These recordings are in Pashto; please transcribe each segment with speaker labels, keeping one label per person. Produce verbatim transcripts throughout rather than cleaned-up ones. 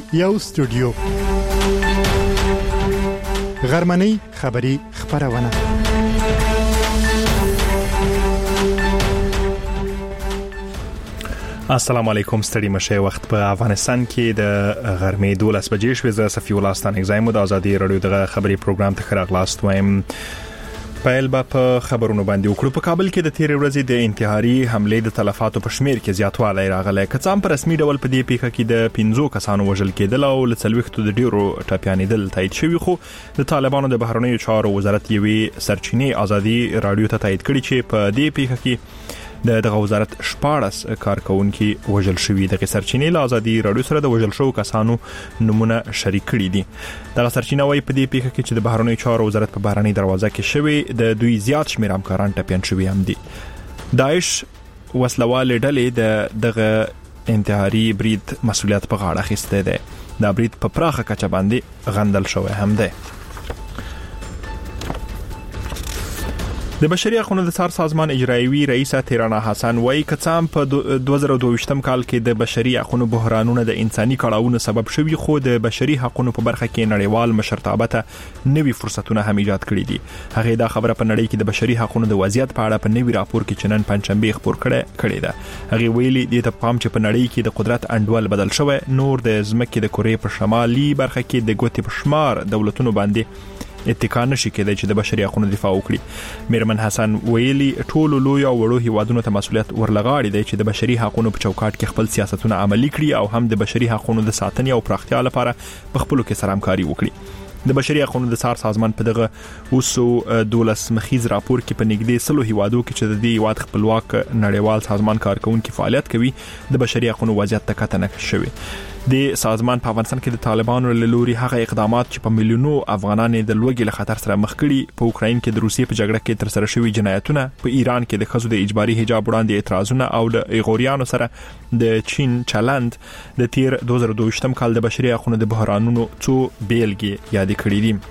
Speaker 1: یو استودیو غرمنۍ خبری خبرونه. السلام علیکم، ستړي مشه. وخت په افغانستان کې د غرمې دولس بجې شوې. زه صفي الله ستان اگزایم د ازادي رادیو د خبري پروګرام ته خراغلاست وایم. پایل با په خبرونو باندې وکړو. په کابل کې د تیر ورځې د انتحاري حمله د تلفاتو په شمیر کې زیاتوالی راغلی. کڅام په رسمي ډول په دې پیښه کې د پنځو کسانو وژل کېدل او ل څلوېښتو د ډیرو ټاپیانېدل تایید شوی، خو د طالبانو د بهرنیو چارو وزارت یوې سرچینې ازادي رادیو ته تایید کړي چې په دې پیښه کې د دغه وزارت شپاړس کارکونکي وژل شوي. دغه سرچینې له ازادي رادیو سره د وژل شوو کسانو نمونه شریک کړي دي. دغه سرچینه وايي په دې پیښه کې چې د بهرنیو چارو وزارت په بهرنۍ دروازه کې شوی د دوی زیات شمېر همکاران ټپیان شوي هم دي. داعش وسلوال ډلې د دغه انتحاري برید مسؤلیت په غاړه اخیستی دی. دا برید په پراخه کچه باندې غندل شوی هم دی. د بشري حقوقو د څار سازمان اجرایوي رئیسه تیرانا حسن وايي کڅام په دوه زره دوه ویشتم کال کې د بشري حقوقو بحرانونه د انساني کړاوونو سبب شوي، خو د بشري حقوقو په برخه کې نړیوال مشرتابه ته نوي فرصتونه هم ایجاد کړي دي. هغه دا خبره په نړۍ کې د بشري حقوقو د وضعیت په اړه په نوي راپور کې چنن پنځشنبه خبر کړي کړي ده. هغه ویلي د ته پام چې په نړۍ کې د قدرت انډول بدل شوی، نور د ځمکې د کورې په شمالي برخه کې د ګوتې په شمار دولتونو باندې اتکا نشي کېدای چې د بشري حقوقو دفاع وکړي. میرمن حسن ویلي ټولو لوی او وړو هیوادونو ته مسؤلیت ورلغاړي دی چې د بشري حقوقو په چوکاټ کې خپل سیاستونه عملي کړي او هم د بشري حقوقو د ساتنې او پراختیا لپاره په خپلو کې سره همکاري وکړي. د بشري حقوقو د څار سازمان په دغه اوسو دولس مخیز راپور کې په نږدې سلو هیوادو کې چې د دې هیواد خپلواک نړیوال سازمان کارکونکي فعالیت کوي د بشري حقوقو وضعیت ته کتنه شوی. د سازمان په افغانستان کې د طالبانو له لوري هغه اقدامات چې په میلیونو افغانان د لوږې له خطر سره مخ کړي، په اوکراین کې د روسیې په جګړه کې تر سره شوي جنایتونه، په ایران کې د ښځو د اجباري حجاب وړاندې اعتراضونه او د ایغوریانو سره د چین چلند د تیر دوه زره دوه ویشتم کال د بشري حقوقو د بحرانونو څو بیلګې یاد کړې دي.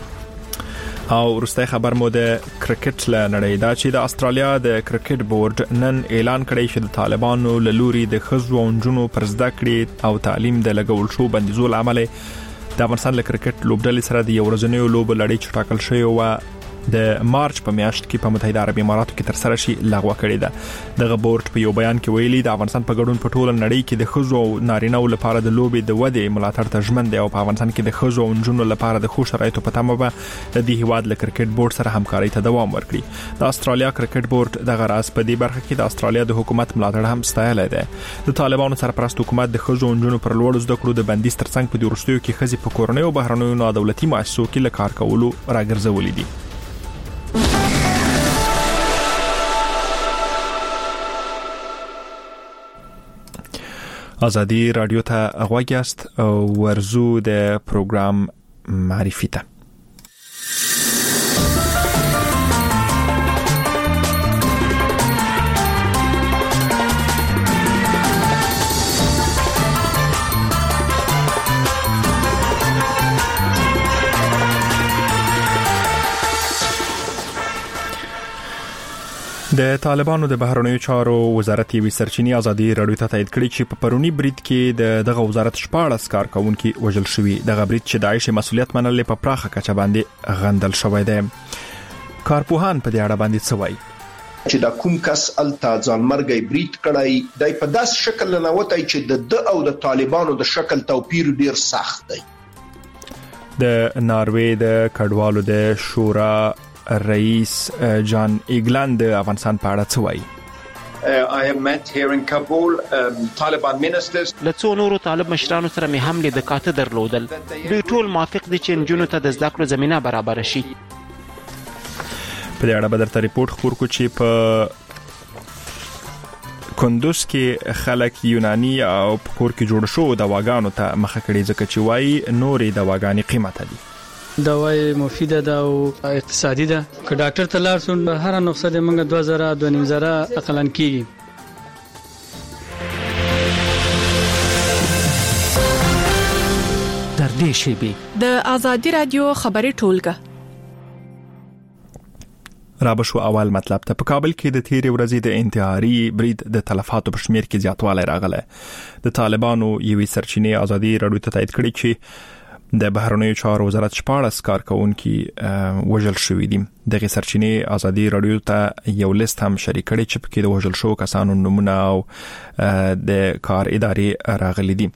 Speaker 1: او وروستی خبر مو د کرکټ له نړۍ دا چې د استرالیا د کرکټ بورډ نن اعلان کړی چې د طالبانو له لوري د ښځو او نجونو پر زده کړې او تعلیم د لګول شو بندیزو له امله د افغانستان له کرکټ لوبډلې سره د یو ورځنیو لوبو لړۍ چې ټاکل شوې وه د مارچ په میاشت کې په متحده عربي اماراتو کې تر سره شي لغوه کړې ده. دغه بورډ په یو بیان کې ویلي د افغانستان په ګډون په ټوله نړۍ کې د ښځو او نارینه‌و لپاره د لوبې د ودې ملاتړ ته ژمن دی او په افغانستان کې د ښځو او نجونو لپاره د ښو شرایطو په تمه به د دې هیواد له کرکټ بورډ سره همکاري ته دوام ورکړي. د استرالیا کرکټ بورډ دغه راز په دې برخه کې د استرالیا د حکومت ملاتړ هم ستایلی دی. د طالبانو سرپرست حکومت د ښځو او نجونو پر لوړو زده کړو د بندیز ترڅنګ په دې وروستیو کې ښځې په کورنیو او بهرنیو نادولتي مؤسسو کې له کار کولو راګرځولې دي. ازادي رادیو ته غوږ یاست او ورزو د پروګرام معرفي ته. د طالبانو د بهرنیو چارو وزارت یوې سرچینې ازادي رادیو ته تایید کړي چې په پرونی برید کې د دغه وزارت شپاړس کارکونکي وژل شوي. دغه برید چې داعش مسؤلیت منل په پراخه کچه باندې غندل شوی دی. کارپوهان په دې اړه باندې څه وایي؟
Speaker 2: چې دا کوم کس الته ځانمرګي برید کړی دی په داس شکل نه وتی چې د د او د طالبانو د شکل توپیر ډیر سخت دی.
Speaker 1: د ناروې د کډوالو د شورا رئیس جان ایگلند افغانستان په اړه څه وایي؟
Speaker 3: Uh, I have met here in Kabul um, Taliban ministers.
Speaker 4: لڅو نورو طالب مشرانو سره مې هم لید کاته درلودل. دوی ټول موافق دي چې نجونو ته د زده کړو زمينه برابر شي.
Speaker 1: په دې اړه به درته ریپورت خبر کو چې په کندوز کې خلک یوناني او په کور کې جوړ شو دواګانو ته مخه کړي ځکه چې وایي نورې دواګانې قیمته دي.
Speaker 5: دواي مفیده ده او اقتصادي ده. که ډاکټر ته لاړ شو هر نسخه د منګه دوه زره دوه نیم زره اقلن کیږي.
Speaker 6: در دې شی به د ازادي رادیو خبري ټولګه
Speaker 1: را بشو اول مطلب ته. په کابل کې د تیرې ورځې د انتحاري برید د تلفاتو په شمیر کې زیاتوالی راغلی. د طالبانو یوې سرچینې ازادي راډیو ته تایید کړی چې د بهرنیو چارو وزارت شپاړس کارکونکي وژل شوي دي. دغه سرچینې ازادي راډیو ته یو لیست هم شریک کړی چې پکې د وژل شوو کسانو نومونه او د کار ادارې راغلي دي.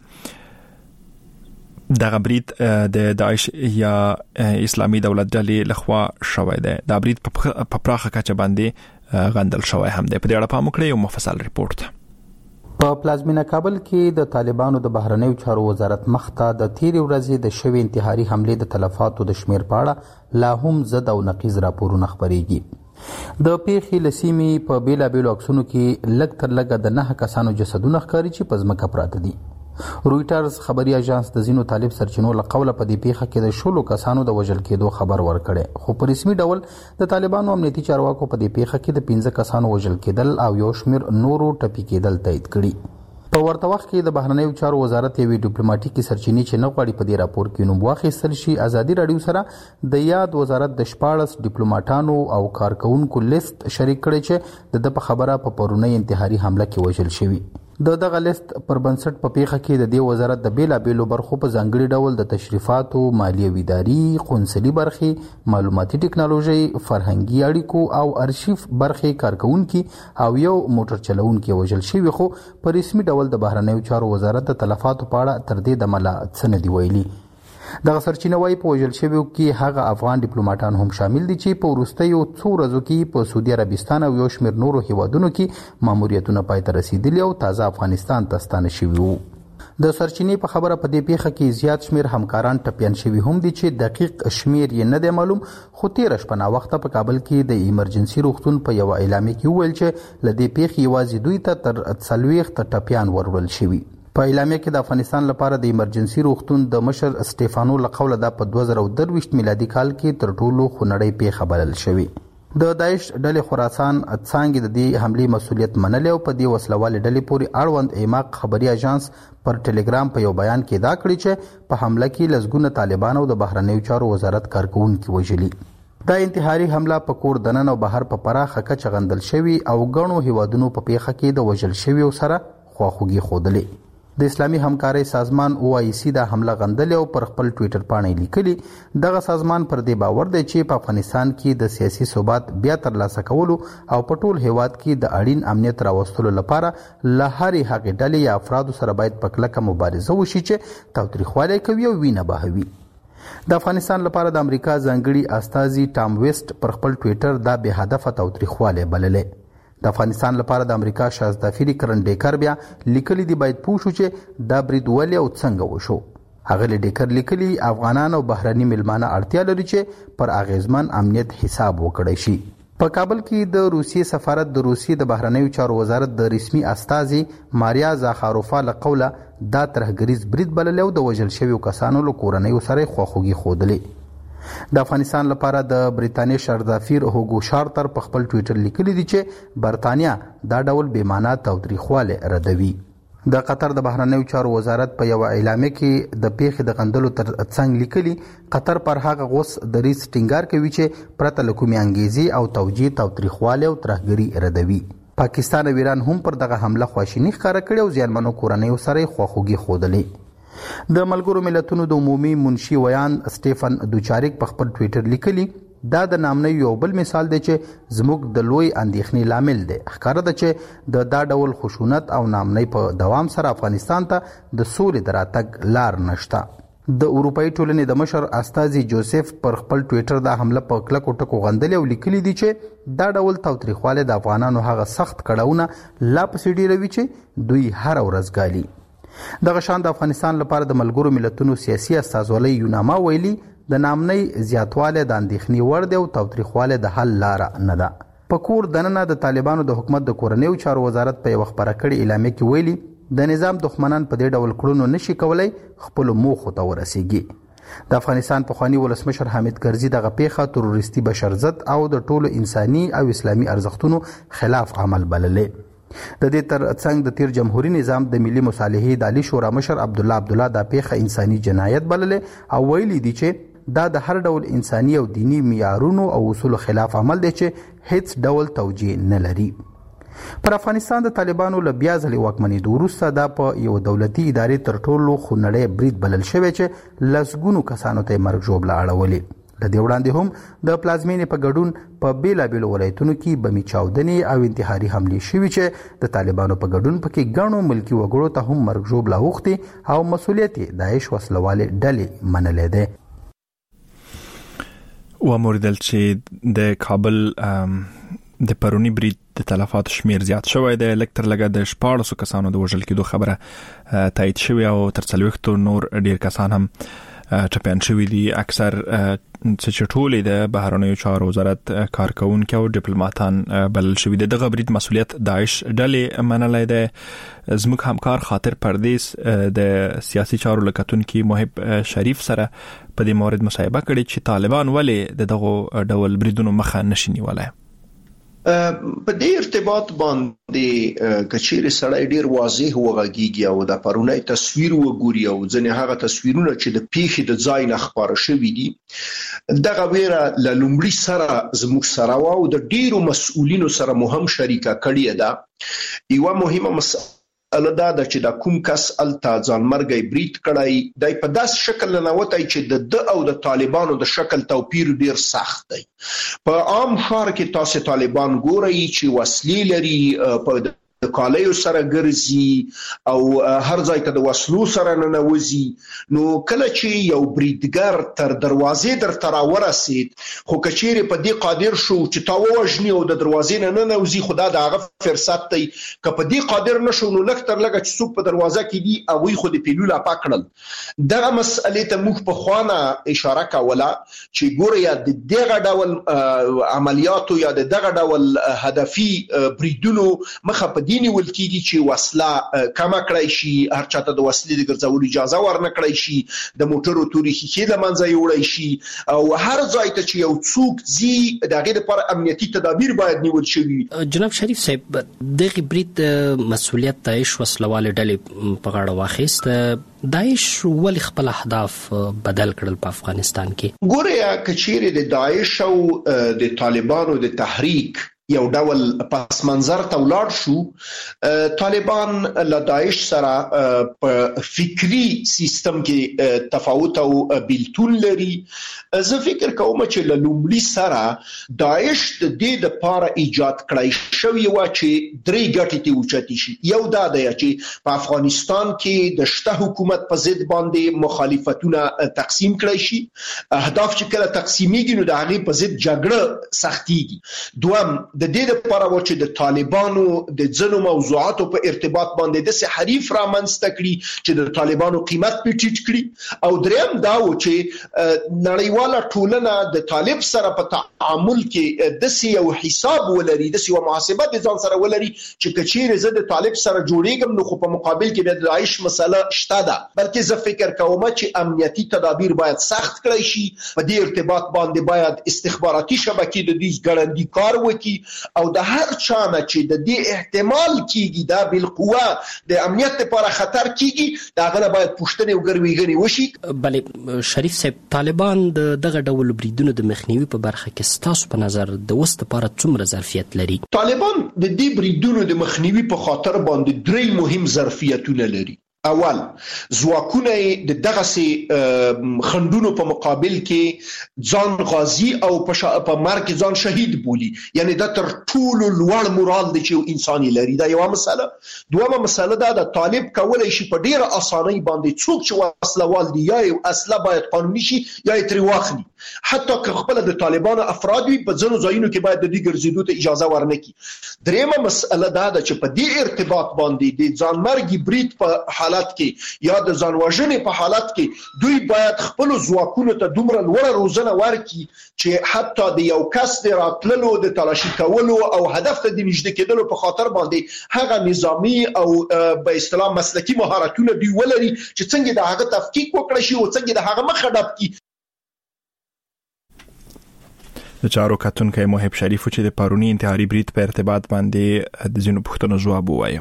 Speaker 1: دغه برید د داعش یا اسلامي دولت ډلې لخوا شوی دی. دا برید په پراخه کچه باندې غندل شوی هم دی. په دې اړه پام وکړئ یو مفصل ریپورت.
Speaker 6: په پلازمینه کابل کې د طالبانو د بهرنیو چارو وزارت مخته د تیرې ورځې د شوی انتحاري حمله د تلفاتو د شمیر په اړه لا هم زد او نقیض راپورونه خبرېږي. د پیښې لسیمې په بیلابیلو عکسونو کې لږ تر لږه د نه کسانو جسدونه ښکاري چې په ځمکه پراته دي. رویټرز خبري اژانس د زینو طالب سرچینو له قوله په دې پیښه کې د شلو کسانو د وژل کېدو خبر ورکړي، خو په رسمي ډول د طالبانو امنیتي چارواکو په دې پیښه کې د پنځه کسانو وژل کېدل او یو شمیر نورو ټپي کېدل تایید کړي. په ورته وخت کې د بهرنیو چارو وزارت یوې ډیپلوماټیکي سرچینې چې نه غواړي په دې راپور کې نوم واخیستل شي، ازادي راډیو سره د یاد وزارت د شپاړس ډیپلوماټانو او کارکونکو لیست شریک کړی چې د په خبره په پرونی انتحاري حمله کې وژل شوي. د دغه لیست پر بنسټ په پیښه کې د دې وزارت د بیلابیلو برخو په ځانګړي ډول د تشریفاتو، مالیوي اداري، قونسلي برخې، معلوماتي ټکنالوژي، فرهنګي اړیکو او ارشیف برخې کارکونکي او یو موټر چلوونکي وژل شوي، خو په رسمي ډول د بهرنیو چارو وزارت د تلفاتو په اړه تر دې دمله څه نه دي ویلي. دغه سرچینه وايي په وژل شویو کې هغه افغان ډیپلوماټان هم شامل دي چې په وروستیو څو ورځو کې په سعودي عربستان او یو شمېر نورو هیوادونو کې ماموریتونه پای ته رسیدلي او تازه افغانستان ته ستانه شوي وو. د سرچینې په خبره په دې پیښه کې زیات شمیر همکاران ټپیان شوي هم دي چې دقیق شمیر یې نه دی معلوم، خو تېره شپه ناوخته په کابل کې د ایمرجنسي روغتون په یوه اعلامیه کې وویل چې له دې پیښې یوازې دوی ته تر څلوېښت ټپیان وروړل شوي. په اعلامیه کې د افغانستان لپاره د ایمرجنسي روغتون د مشر سټیفانو له قوله دا په دوه زره درویشت میلادي کال کې تر ټولو خونړۍ پیښه بلل شوې. د داعش ډلې خراسان څانګې د دې حملې مسؤلیت منلی او په دې وسلوالې ډلې پورې اړوند ایماق خبري اژانس پر ټلګرام په یو بیان کې دا کړی چې په حمله کې لسګونه طالبان او د بهرنیو چارو وزارت کارکونکي وژلي. دا انتحاري حمله په کور دننه او بهر په پراخه کچه غندل شوي او ګڼو هیوادونو په پیښه کې د وژل شویو سره خواخوږي ښودلې. د اسلامي همکارۍ سازمان او آی سی دا حمله غندلې او پر خپل ټویټر پاڼې لیکلي. دغه سازمان پر دې باور دی چې په افغانستان کې د سیاسي ثبات بیا ترلاسه کولو او په ټول هیواد کې د اړین امنیت راوستلو لپاره له هرې هغې ډلې یا افرادو سره باید په کلکه مبارزه وشي چې تاوتریخوالی کوي او وینه بهوي. د افغانستان لپاره د امریکا ځانګړي استازي ټام ویسټ پر خپل ټویټر دا بې هدفه تاوتریخوالی بللې. د افغانستان لپاره د امریکا شازده فیری کرن ډیکر بیا لیکلي دی باید پوه شو چې دا برید ولې او څنګه وشو. هغه ډیکر لیکلي افغانان او بهرني ملمانه اړتیا لري چې پر اغیزمن امنیت حساب وکړي شي. په کابل کې د روسیې سفارت د روسیې د بهرنیو چارو وزارت د رسمي استازي ماریا زاخاروفا له قوله دا ترهګریز برید بللی او د وژل شویو کسانو له کورنیو سره خواخوږي ښودلې. د افغانستان لپاره د برټانیې شردافیر هوګو شارتر په خپل ټویټر لیکلي دي چې برټانیا دا ډول بې معنا تاوتریخوالی ردوي. د قطر د بهرنیو چارو وزارت په یوه اعلامیه کې د پیښې د غندلو تر څنګ لیکلي قطر پر هغه غوث دریځ ټینګار کوي چې پرته له کومې انګیزې او توجیه تاوتریخوالی او ترهګري ردوي. پاکستان او ایران هم پر دغه حمله خواشیني ښکاره کړې او زیانمنو کورنیو سره یې خواخوږي ښودلې. د ملګرو ملتونو د عمومي منشي ویان سټیفن دوچاریک په خپل ټویټر لیکلي دا د نامنیو یو بل مثال دی چې زموږ د لوی اندېښنې لامل دی. ښکاره ده چې د دا ډول خشونت او نامنۍ په دوام سره افغانستان ته د سولې د راتګ لار نشته. د اروپایي ټولنې د مشر استازي جوزف پر خپل ټویټر دا حمله په کلکو ټکو غندلې او لیکلي دي چې دا ډول تاوتریخوالی د افغانانو هغه سخت کړاوونه لا پسې ډېروي چې دوی هره ورځ ګالي. دغه شان د افغانستان لپاره د ملګرو ملتونو سیاسي استازولۍ یوناما ویلي د نامنۍ زیاتوالی د اندېښنې وړ دی او تاوتریخوالی د حل لاره نه ده. په کور دننه د طالبانو د حکومت د کورنیو چارو وزارت په یوه خپره کړې اعلامیه کې ویلي د نظام دښمنان په دې ډول کړنو نشي کولی خپلو موخو ته ورسیږي. د افغانستان پخواني ولسمشر حامد کرزي دغه پیښه تروریستي بشرضد او د ټولو انساني او اسلامي ارزښتونو خلاف عمل بللې. د دې تر څنګ د تیر جمهوریت نظام د ملي مصالحې د عالی شورا مشر عبدالله عبدالله دا پیښه انساني جنایت بللې او ویلي دي چې دا د هر ډول انساني او دینی معیارونو او اصولو خلاف عمل دی چې هیڅ ډول توجیه نه لري. پر افغانستان د طالبانو له بیا ځلې واکمنېدو وروسته دا په یو دولتي ادارې تر ټولو خونړی برید بلل شوی چې لسګونو کسانو ته یې مرګ ژوبله اړولې. له دې وړاندې هم د پلازمینې په ګډون په بېلابېلو ولایتونو کې بمي چاودنې او انتحاري حملې شوي چې د طالبانو په ګډون پکې ګڼو ملکي وګړو ته هم مرګ ژوبله اوښتې او مسؤلیت یې داعش وسلوالې ډلې منلی دی.
Speaker 1: وموریدل چې د کابل د پرونی برید د تلفات شمیر زیات شوی دی. لکتر لګه د شپاړسو کسانو د وژل کېدو خبره تایید شوی او تر څلوېښتو نور ډیر کسان هم ټپیان شوي دي. اکثر چې ټولې د بهرنیو چارو وزارت کارکونکي او ډیپلوماتان بلل شوي دي. دغه برید مسؤلیت داعش ډلې منلی دی. زموږ همکار خاطر پردیس د سیاسي چارو لکتونکي محب شریف سره په دې مورد مصاحبه کړې چې طالبان ولې د دغه ډول بریدونو مخه نشي نیولی.
Speaker 2: په دې ارتباط باندې کچېرې سړی ډیر واضح وغږیږي او د پرونی تصویر وګوري او ځنې هغه تصویرونه چې د پیښې د ځای نه خپاره شوي دي دغه ویره له لومړي سره زموږ سره وه او د ډیرو مسؤلینو سره مو هم شریکه کړې ده. یوه مهمه مسله دا ده چې دا کوم کس الته ځانمرګی برید کړی دی په داس شکل ننوتی چې د ده او د طالبانو د شکل توپیر ډیر سخت دی. په عام ښار کې تاسو طالبان ګورئ چې وسلې لري، په د کالیو سره ګرځي او هر ځای ته د وسلو سره ننوځي. نو کله چې یو بریدګر تر دروازې درته راورسید خو کچېرې په دې قادر شو چې تا ووژني او د دروازې نه ننوځي، خو دا د هغه فرصت دی. که په دې قادر نه شو نو لږ تر لږه چې څوک په دروازه کې دي هغوی خو د پیلو لاپه کړل. دغه مسئلې ته موږ پخوانه اشاره کوله چې ګوره یا د دغه ډول عملیاتو یا د دغه ډول هدفي بریدونو مخه په دیني ول کېږي چې وسله کمه کړی شي، هر چاته د وسلې د ګرځولو اجازه ورنه کړی شي، د موټرو تورې ښیښې له منځه یوړی شي او هر ځای ته چې یو څوک ځي د هغې لپاره امنیتي تدابیر باید نیول شوي.
Speaker 7: جناب شریف صاحب، دغه برید مسؤلیت داعش وسلوالې ډلې په غاړه واخیست. داعش ولې خپل اهداف بدل کړل په افغانستان کې؟
Speaker 2: ګوره که چیرې د داعش او د طالبانو د تحریک یو ډول پس منظر ته ولاړ شو، طالبان له داعش سره په فکری سیستم کې تفاوت او بیلتون لري. زه فکر کوم چې له لومړي سره داعش د دې دپاره ایجاد کړی شوی وه چې درې ګټې ترې اوچتې شي. یو دا دی چې په افغانستان کې د شته حکومت په ضد باندې مخالفتونه تقسیم کړی شي. اهداف چې کله تقسیمیږي نو د هغې په ضد جګړه سختیږي. دوم د دې لپاره و چې د طالبانو د ځینو موضوعاتو په ارتباط باندې داسې حریف رامنځته کړي چې د طالبانو قیمت پرې ټیټ کړي. او دریم دا و چې نړیواله ټولنه د طالب سره په تعامل کې داسې یو حساب ولري، داسې یوه محاسبه د ځان سره ولري چې که چیرې زه د طالب سره جوړېږم نو خو په مقابل کې بیا د داعش مسله شته ده. بلکې زه فکر کوم چې امنیتي تدابیر باید سخت کړی شي. په دې ارتباط باندې باید استخباراتي شبکې د دوی ګړندي کار وکړي او د هر چانه چې د دې احتمال کیږي دا بالقوه د امنیت لپاره خطر کیږي دا غره باید پوښتنه او ګرویګنی وشي.
Speaker 7: بلې شریف صاحب، طالبان د دغه ډول بریدونو د مخنیوي په برخه کې ستاسو په نظر د اوس لپاره څومره ظرفیت لري؟
Speaker 2: طالبان د دې بریدونو د مخنیوي په خاطر باندې درې مهم ظرفیتونه لري. اول، ځواکونه د دغسې خنډونو په مقابل کې ځان غازی او په مرګ ځان شهید بولي، یعنی دا تر ټولو لوړ مورال دی چې یو انسان لري. دا یوه مسله. دویمه مسله دا د طالب کولی شي په ډیره اسانۍ باندې څوک چې وسلوال دي یا یو اصله باید قانوني شي یا یې ترې واخلي. حتی که خپله د طالبانو افراد وي په ځینو ځایونو کې باید د دوی ګرځېدو ته اجازه ورنه کړي. دریمه مسله دا ده چې په دې ارتباط باندې د ځانمرګي برید په حالت کې یا د ځان وژنې په حالت کې دوی باید خپلو ځواکونو ته دومره لوړه روزنه ورکړي چې حتی د یو کس د راتللو د تلاشي کولو او هدف ته د نږدې کېدلو په خاطر باندې هغه نظامي او په اصطلاح مسلکي مهارتونه دوی ولري چې څنګه د هغه تفکیک وکړي شي او څنګه د هغه مخه ډب کړي.
Speaker 1: د چارو کتونکی محب شریف چې د پرونی انتحاري برید په ارتباط باندې د ځینو پوښتنو ځواب ووایي.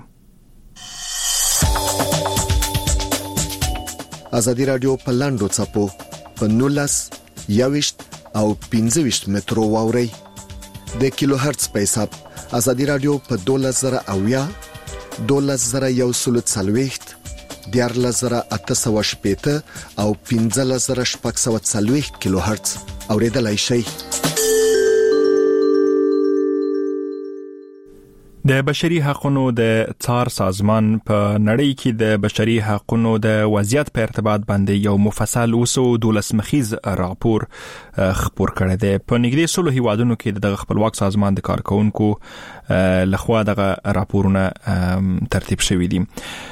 Speaker 8: ازادي رادیو په لاندو څپو په نولس یوشت او پنځه ویشت مترو واوري. د کیلو هرتز په حساب ازادي رادیو په دولس زره اویا دولس زره یو سل څلوېښت دیارلس زره اته سوه شپېته او پنځلس زره شپږ سوه څلوېښت کیلو هرتز اوریدلای شئ.
Speaker 1: د بشري حقوقو د څار سازمان په نړۍ کې د بشري حقوقو د وضعیت په ارتباط باندې یو مفصل اوسو دولس مخیز راپور خبر کړی دی. په نږدې سلو هیوادونو کې د خپلواک سازمان د کارکونکو لخوا دغه راپورونه ترتیب شوي دي.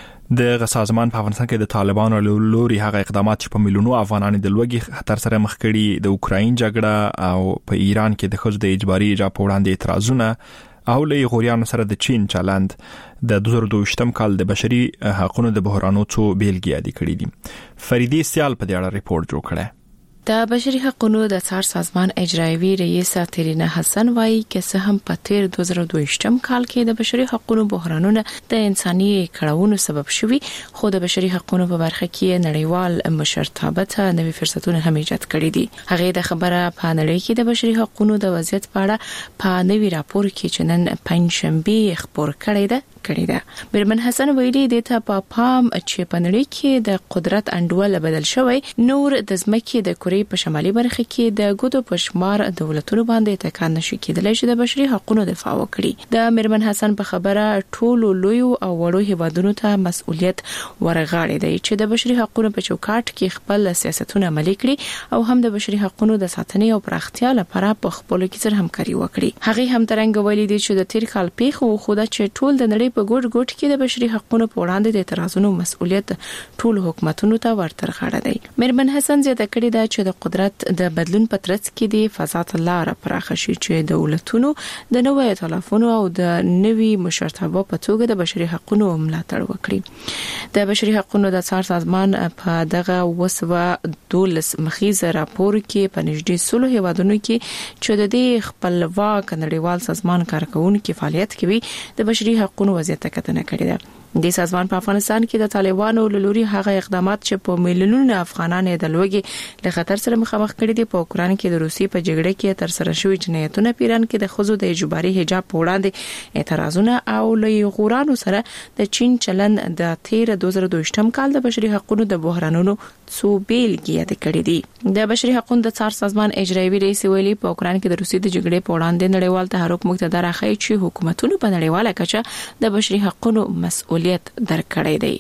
Speaker 1: د سازمان په افغانستان کې د طالبانو لوري هغه اقدامات چې په میلیونو افغانان د لوږې خطر سره مخ کړي، د اوکراین جګړه او په ایران کې د ښځو د اجباري حجاب په وړاندې اعتراضونه او له غوریانو سره د چین چلند د دوه زره دوه ویشتم کال د بشري حقوقو د بحرانو څو بیلګې یاد کړې دي. فریدی سیال په دې اړه ریپورت جوړ کړی.
Speaker 9: د بشري حقوقو د څار سازمان اجرایوي رئیسه ترینا حسن وايي چې هم په تیر دوه زره دوه ویشتم کال کې د بشري حقوقو بحرانونه د انساني کړهونو سبب شوي، خو د بشري حقوقو په برخه کې نړیوال مشرتابه نوي فرصتونه هم ایجاد کړي دي. هغه د خبره په نړۍ کې د بشري حقوقو د وضعیت په اړه په نوي راپور کې چې نن پنځشنبه خبر کړی ده کړی ده. برمن حسن ویلي د ته په پام چې په نړۍ کې د قدرت انډول بدل شوی، نور د ځمکې د کورې په شمالي برخه کې د ګوتو پشمار دولتونو باندې تکان نشي کېدلی چې د بشري حقوقو دفاع وکړي. د مرمن حسن په خبره ټولو لوی او وړو هیوادونو ته مسؤلیت ورغاړي دی چې د بشري حقوقو په چوکاټ کې خپل سیاستونه عملي کړي او هم د بشري حقوقو د ساتنې او پراختیا لپاره په خپل کې سره همکاري وکړي. هغه هم ترنګ ویلي دی چې د تیر کال پیښو خو دا چې ټول د نړۍ په ګوټ ګوټ کې د بشري حقوقو په وړاندې د اعتراضونو مسؤلیت ټول حکومتونو ته ورترغاړه دی. مرمن حسن زیاته کړې ده چې د قدرت د بدلون په ترڅ کې د فضا لار پراخه شي چې دولتونو د نوو ائتلافونو او د نوي مشرتابه په توګه د بشري حقوقو ملاتړ وکړي. د بشري حقوقو د څار سازمان په دغه وسوه دولس مخیز راپور کې په نږدې سلو هیوادونو کې چې د دې خپلواک نړیوال سازمان کارکونکو فعالیت کوي د بشري حقوقو وضعیت کتنه کړې ده. د سازمان په افغانستان کې د طالبانو لوري هغه اقدامات چې په میلیونونو افغانان د لوږې له خطر سره مخامخ کړي دي. په اوکران کې د روسي په جګړه کې تر سره شوی جنایتونه، پیران کې د ښځو د اجباري حجاب په وړاندې اعتراضونه او له غورانو سره د چین چلند د تیر دوه زره دوه ویشتم کال د بشري حقوقو د بحرانونو څو بیلګې یاد کړې دي. د بشري حقوقو د څار سازمان اجرایوي رئیس ویلي په اوکران کې د روسي د جګړې په وړاندې نړیوال تحرک مقتدر راخی چې حکومتونو په نړیواله کچه د بشري حقوقو مسؤلیت درکړی دی.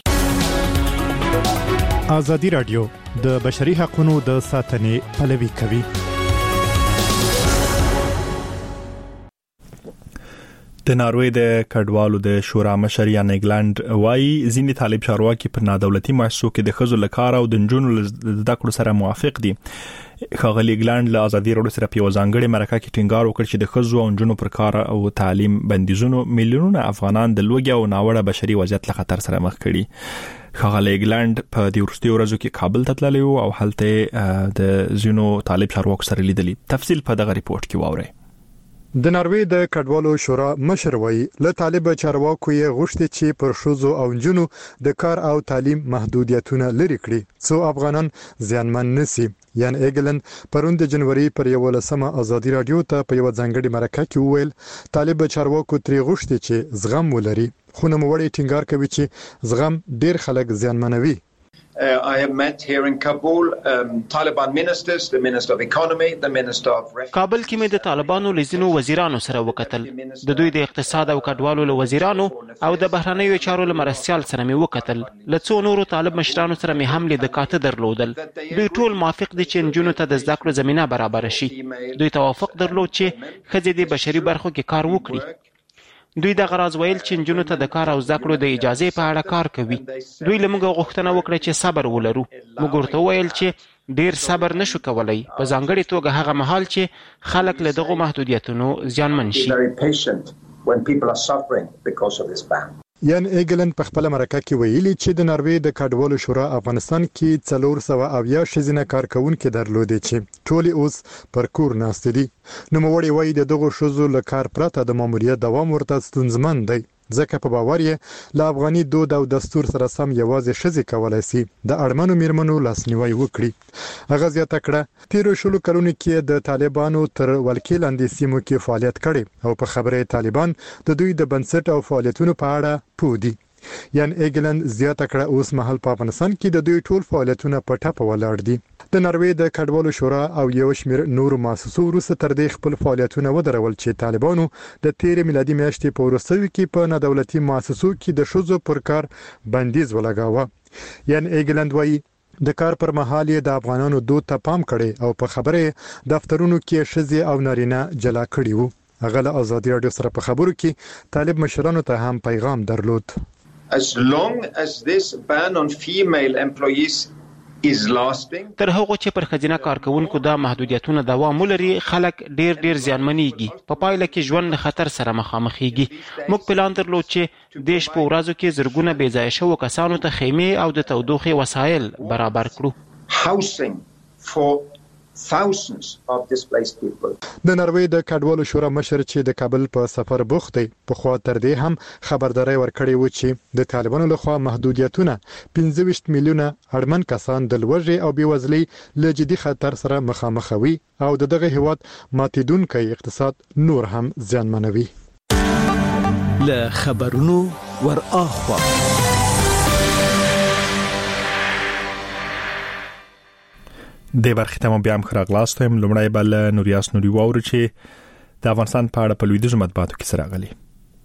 Speaker 10: ازادي رادیو د بشري حقوقو د ساتنې پلوي کوي.
Speaker 1: د ناروې د کډوالو د شورا مشر یان انګلند وايي ځینې طالب چارواکي پر نادولتي مؤسسو کې د خزو لکار او د جنونو د کړو سره موافق دي. خاغلی انګلند له ازادي رادیو سره په ځانګړي مرکه کې ټینګار وکړ چې د خزو او جنونو پر کار او تعلیم بندیزونو میلیونونه افغانان د لوږې او ناوړه بشري وضعیت له خطر سره مخ کړي. خاغلی انګلند په دې ورستي ورځو کې کابل ته تللی او هلته د زینو طالب چارواکو سره لیدلی. تفصیل په دغه ریپورت کې واورئ.
Speaker 10: د ناروې د کډوالو شورا مشر وایي له طالب چارواکو یې غوښتي چې پر شوزو او جنو د کار او تعلیم محدودیتونه لري کړي څو افغانان زیانمن نشي. یان ایګلند پرون د جنوري پر یولسمه ازادي رادیو ته په یو ځانګړي مرکه کې وویل طالب چارواکو ترې غوښتي چې زغم ولري، خو نو وړي ټینګار کوي چې زغم ډیر خلک زیانمنوي.
Speaker 3: Uh, I have met here in Kabul um, Taliban ministers, the Minister of Economy, the Minister of Refugees.
Speaker 4: کابل کې مې د طالبانو لزینو وزیرانو سره وکتل، د دوی د اقتصاد او کډوالو له وزیرانو او د بهرنیو چارو له مرستيال سره مې وکتل. له څو نورو طالب مشرانو سره مې هم لیدکاته درلودل. دوی ټول موافق دي چې نجونو ته د زده کړو زمينه برابر شي. دوی توافق درلود چې ښځې د بشري برخو کې کار وکړي. دوی د غراض ویل چې نجونو ته د کار او زده کړو د اجازه په اړه کار کوي. دوی لمغه غوښتنه وکړه چې صبر ولرو. موږ ورته ویل چې ډیر صبر نشو کولای، په ځانګړي توګه هغه مهال چې خلک له دغه محدودیتونو زیانمن شي.
Speaker 10: یان ایګلند په خپل مرکه کې ویلي چې د ناروې د کډوالو شورا افغانستان کې څلور سوه اویا شزینه کارکونکو درلودي چې ټول اوس پر کور ناست دي. نو موړي وایي د دغه شوزو له کار پرته د ماموریت دوام ورته ستونزمن دی. ځکه په باور یې له افغاني دود او دستور سره سم یوازې ښځې کولای شي د اړمنو میرمنو لاسنیوي وکړي. هغه زیاته کړه تیرو شلو کلونو کې د طالبانو تر ولکې لاندې سیمو کې فعالیت کړي او په خبره طالبان د دوی د بنسټ او فعالیتونو په اړه پوه دي. یان ایګلند زیاته کړه اوس مهال په افغانستان کې د دوی ټول فعالیتونه په ټاپه ولاړ دي. د ناروې د کډوالو شورا او یو شمېر نورو مؤسسو وروسته تر دې خپل فعالیتونه ودرول چې طالبانو د تیرې میلادي میاشتې په وروستیو کې په نادولتي مؤسسو کې د ښځو پر کار بندیز ولګاوه. یان ایګلند وایي د کار پر مهال د افغانانو دود ته پام کړي او په خبره دفترونو کې ښځې او نارینه جلا کړي وو. هغه له ازادي رادیو سره په خبرو کې طالب مشرانو ته هم پیغام درلود.
Speaker 3: As long as this ban on female employees is lasting,
Speaker 4: تر هغه چې پر خزینه کارکونکو دا محدودیتونه دوام ولري خلک ډیر ډیر زیانمنېږي. په پایله کې ژوند خطر سره مخامخېږي. موږ پلان درلود چې دیش په ورځو کې زرګونه بې ځایه شوو کسانو ته خیمې او د تودوخې وسایل برابر کړو.
Speaker 3: housing for thousands of displaced people.
Speaker 10: د ناروې د کډوالو شورا مشر چې د کابل په سفر بوخت دی په خوا تر دې هم خبرداري ورکړې و چې د طالبانو لخوا محدودیتونه پنځه ویشت میلیونه اړمن کسان د لوږې او بېوزلۍ له جدي خطر سره مخامخوي او د دغه هیواد ماتیدونکي اقتصاد نور هم زیانمنوي.
Speaker 11: له خبرونو ور اخوا
Speaker 1: د برخې ته بیا هم خراغلاستم. لومړی بل نوریاس نوري واوري چې د افغانستان په اړه په لویدیځ مطبوعاتو کې سره غلي.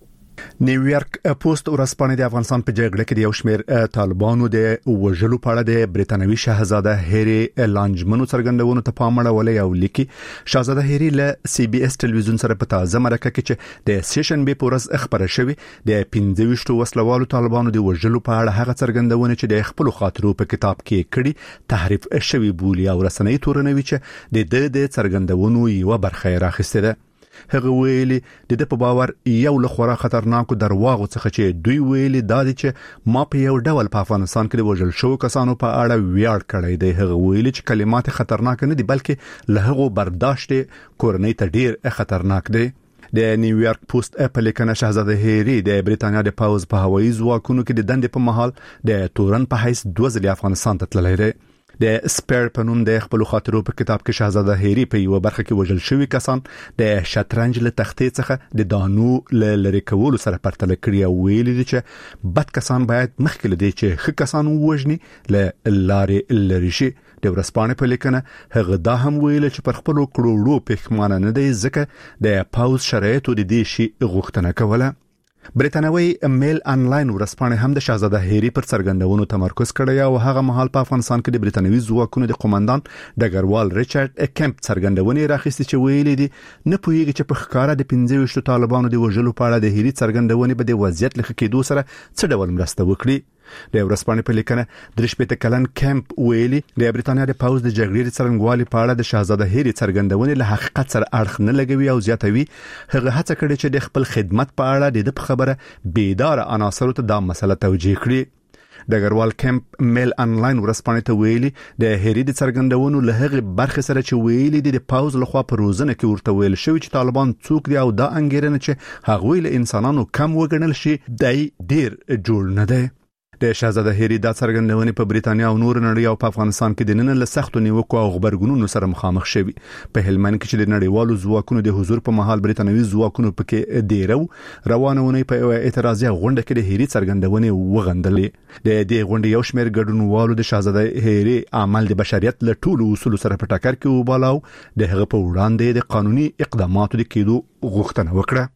Speaker 12: نیویارک پوسټ ورځپاڼه د افغانستان په جګړه کې د یو شمېر طالبانو د وژلو په اړه د بریتانوي شاهزاده هری لانجمنو څرګندونو ته پام اړولې او لیکي شاهزاده هری له سی بي اس ټلویزیون سره په تازه مرکه کې چې د سیشن به پورز خبره شوې د پنځه ویشت وسلوالو طالبانو د وژلو په اړه هغه څرګندونه چې د خپل خاطرو په کتاب کې کړي تحریف شوی بولی او رسنۍ تورنوي چې د د څرګندونو یو برخه راخسته ده. هغه ویلي د د په باور یو له خورا خطرناکو درواغو څخه چې دوی ویلي دا دي چې ما په یو ډول په افغانستان کې د وژل شو کسانو په اړه ویاړ کړی دی. هغه ویلي چې کلمات خطرناک نه دي بلکې له هغه برداشت کورنۍ ته ډیر خطرناک دی. د نیویارک پوسټ په لیکنه شاهزاده هری د بریتانیا د پاوز په هوایي ځواکونو کې د دندې په محل د تورن په حیث دوه ځلې افغانستان ته تللی دی. د سپیر په نوم د خپل خاطرو په کتاب کې شاهزاده هری په یو برخه کې وژل شوی کسان د شطرنج له تختې څخه د دانو لری کولو سره پرتله کړی او ویل دي چې بد کسان باید مخکې لدی چې ښه کسان وژني له لارې لری شي. د ورسپانې په لیکنه هغه دا هم ویل چې پر خپل کړوړو پښمانه نه دی ځکه د پاوز شرایطو د دې شي غوښتنه کوله. بریتانوي میل انلاین ورسپانې هم د شاهزاده هری پر څرګندونو تمرکز کړی او هغه مهال په افغانستان کې د بریتانوي ځواکونو د قومندان ډګروال ریچارډ کیمپ څرګندونې راخستې چې ویلي دي نه پوهیږي چې په ښکارا د پنځه ویشت طالبانو د وژلو په اړه د هری څرګندونې به د وضعیت لخوا کېدو سره څه ډول مرسته وکړي. د ورسپانې په لیکنه درش پته کلن کیمپ ویلي د بریتانیا د پاوز د جګړې څرنګوالي په اړه د شاهزاده هری څرګندونې له حقیقت سره اړخ نه لګوي او زیاتوي هغه هڅه کړې چې د خپل خدمت په اړه د خبره بیدار عناصر ته دا مسله توجیه کړي. ډګروال کیمپ میل انلاین ورسپانې ته ویلي د هری د څرګندونو له هغه برخه سره چې ویلي د پاوز لخوا په روزنه کې ورته ویل شوی چې طالبان څوک دي او دا انګیرنه چې هغه له انسانانو کم وګڼل شي دای ډیر جوړ نه دی. د شاهزاده هری د څرګندونې په بریتانیا او نور نړۍ او په افغانستان کې د نن له سختو نیوکو او خبرګونونو سره مخامخ شوي. په هلمند کې چې د نړیوالو ځواکونو د حضور په محل بریتانوي ځواکونو پکې ډیرو روانونه په اعتراضي غونډه کې د هری څرګندونې وغندلې. د دې غونډې یو شمېر ګډونوالو د شاهزاده هری عمل د بشریت له ټولو اصول سره په ټکر کې وبالاو د هغه په وړاندې د قانوني اقداماتو د کېدو غوښتنه وکړه.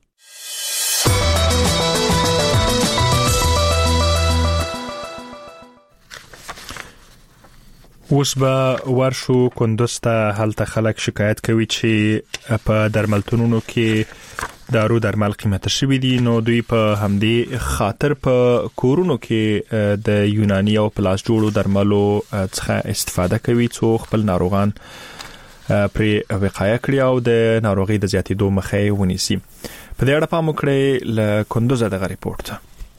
Speaker 1: اوس به ورشو کندوز ته هلته خلک شکایت کوي چې په درملتونونو کې دارو درمل قیمته شوي دي نو دوی په همدې خاطر په کورونو کې د یوناني او پلاس جوړو درملو څخه استفاده کوي څو خپل ناروغان پرې وقایه کړي او د ناروغي د زیاتېدو مخه ونیسي. په دې اړه پام وکړئ له کندوز دغه ریپورت.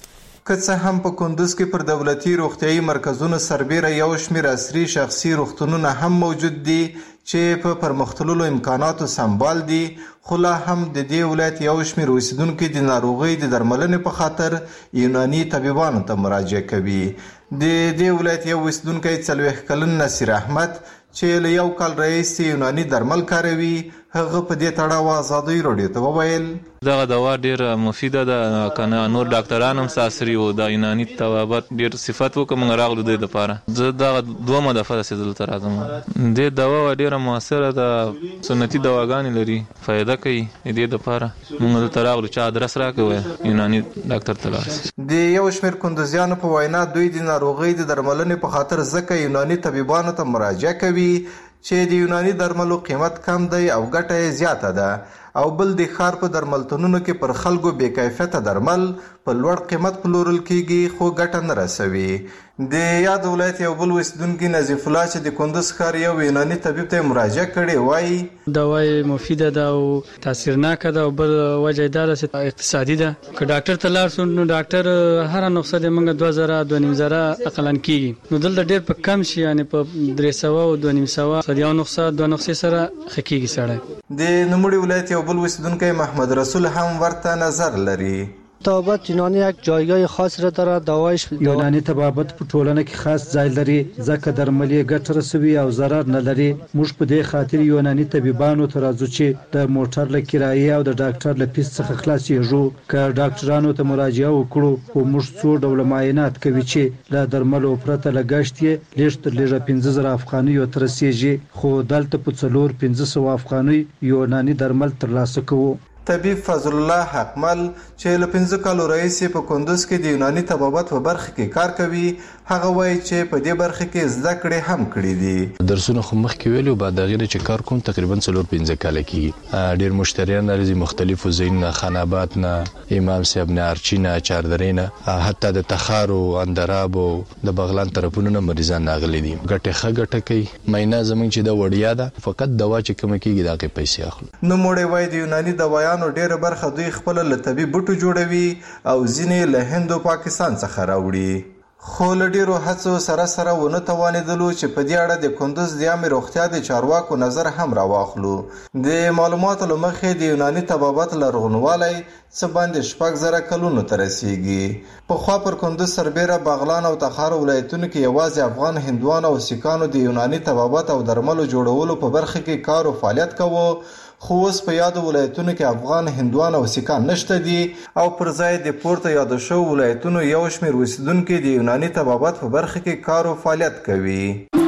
Speaker 13: که څه هم په کندوز کې پر دولتي روغتيایي مرکزونو سربېره یو شمېر عصري شخصي روغتونونه هم موجود دي چې په پرمختللو امکاناتو سمبال دي، خو لا هم د دې ولایت یو شمېر اوسیدونکي د ناروغۍ د درملنې په خاطر یوناني طبيبانو ته مراجعه کوي. د دې ولایت یو اوسیدونکی څلوېښت کلن نصیر احمد چې له یو کال راهیسې یوناني درمل کاروي، هغه په دې تړاو ازادۍ راډیو ته وویل
Speaker 14: دغه دوا ډېره مفیده ده، کنه نور ډاکټران هم ساسري وو د یوناني طبابت ډېر صفت وکړه، موږ راغلو دوی دپاره. زه دغه دومه دفعه داسې دلته راځم. دې دوا ډېره مؤثره ده، سنتي دواګانې لري، فایده کوي. دې دپاره موږ دلته راغلو چې ادرس راکوي یوناني ډاکټر ته لاړ شي.
Speaker 13: د یو شمېر کندوزیانو په وینا دوی د ناروغۍ د درملنې په خاطر ځکه یوناني طبيبانو ته مراجعه کوي چې د یوناني درملو قیمت کم دی او ګټه یې زیاته ده، او بل د ښار په درملتونونو کې پر خلکو بې کیفیته درمل په لوړ قیمت پلورل کیږي خو ګټه نه رسوي. د یاد ولایت یو بل اوسیدونکي نظیف الله چې د کندوز ښار یو یوناني طبيب ته مراجعه کړې وایي
Speaker 5: دوای مفیده ده او تاثیرناکه ده، او بل وجه دا ده چې اقتصادي ده. که ډاکټر ته لاړ شو نو ډاکټر هر نسخه د موږ دوه زره دوه نیم زره اقلن کیږي، نو دلته ډېر په کم شي، یعنی په درې سوه او دوه نیم سوه یو نسخه دوه نسخې سره ښه کیږي سړی.
Speaker 13: د نوموړي ولایت یو بل اوسیدونکی محمد رسول هم ورته نظر لري.
Speaker 15: طبابت یونانی یک جایگاه خاص را داره، دوایش
Speaker 16: یونانی طبابت په ټولنه کې خاص ځای لري، ځکه درمل یې ګټه رسوي او ضرر نه لري. موږ په دې خاطر یونانی طبيبانو ته راځو چې د موټر له کرایې او د ډاکټر له فیس څخه خلاصېږو. که ډاکټرانو ته مراجعه وکړو، خو موږ څو ډوله معاینات کوي چې له درملو پرته لګښت یې لږ تر لږه پنځه زره افغانیو ته رسیږي، خو دلته په څلور پنځه سوه افغانۍ یونانی درمل ترلاسه کوو.
Speaker 13: طبيب فضل الله حقمل چې له پنځه کالو راهیسې په کندوز کې د یوناني طبابت په برخه کې کار کوي، هغه وایي چې په دې برخه کې زده کړې هم کړې دي.
Speaker 17: درسونه خو مخکې ویلو، بعد هغې نه چې کار کوم تقریبا څلور پنځه کاله کېږي. ډېر مشتریان راځي مختلفو ځایونو نه، خان آباد نه، امام صاحب نه، ارچي نه، چاردرې نه، حتی د تخار او اندراب او د بغلان طرفونو نه مریضان راغلي دي. ګټې ښه ګټه کوي، معاینه زموږ چې د وړیا ده، فقط دوا چې کومه کېږي د هغې پیسې اخلو.
Speaker 13: نوموړی وایي د یوناني دوايانو ډېره برخه دوی خپل له طبي بوټو جوړوي او ځینې له هند او پاکستان څخه راوړي. خو له ډېرو هڅو سره سره ونه توانېدلو چې په دې اړه د کندوز د عامې روغتیا د چارواکو نظر هم راواخلو. د معلوماتو له مخې د یوناني طبابت لرغونوالی څه باندې شپږ زره کلونو ته رسیږي. پخوا پر کندوز سربېره بغلان او تخار ولایتونو کې یوازې افغان هندوان او سیکانو د یوناني طبابت او درملو جوړولو په برخه کې کار او فعالیت کوو، خو اوس په یادو ولایتونو کې افغان هندوان او سیکان نشته دي، او پر ځای د پورته یادو شوو ولایتونو یو شمېر اوسیدونکي د یوناني طبابت په برخه کې کار او فعالیت کوي.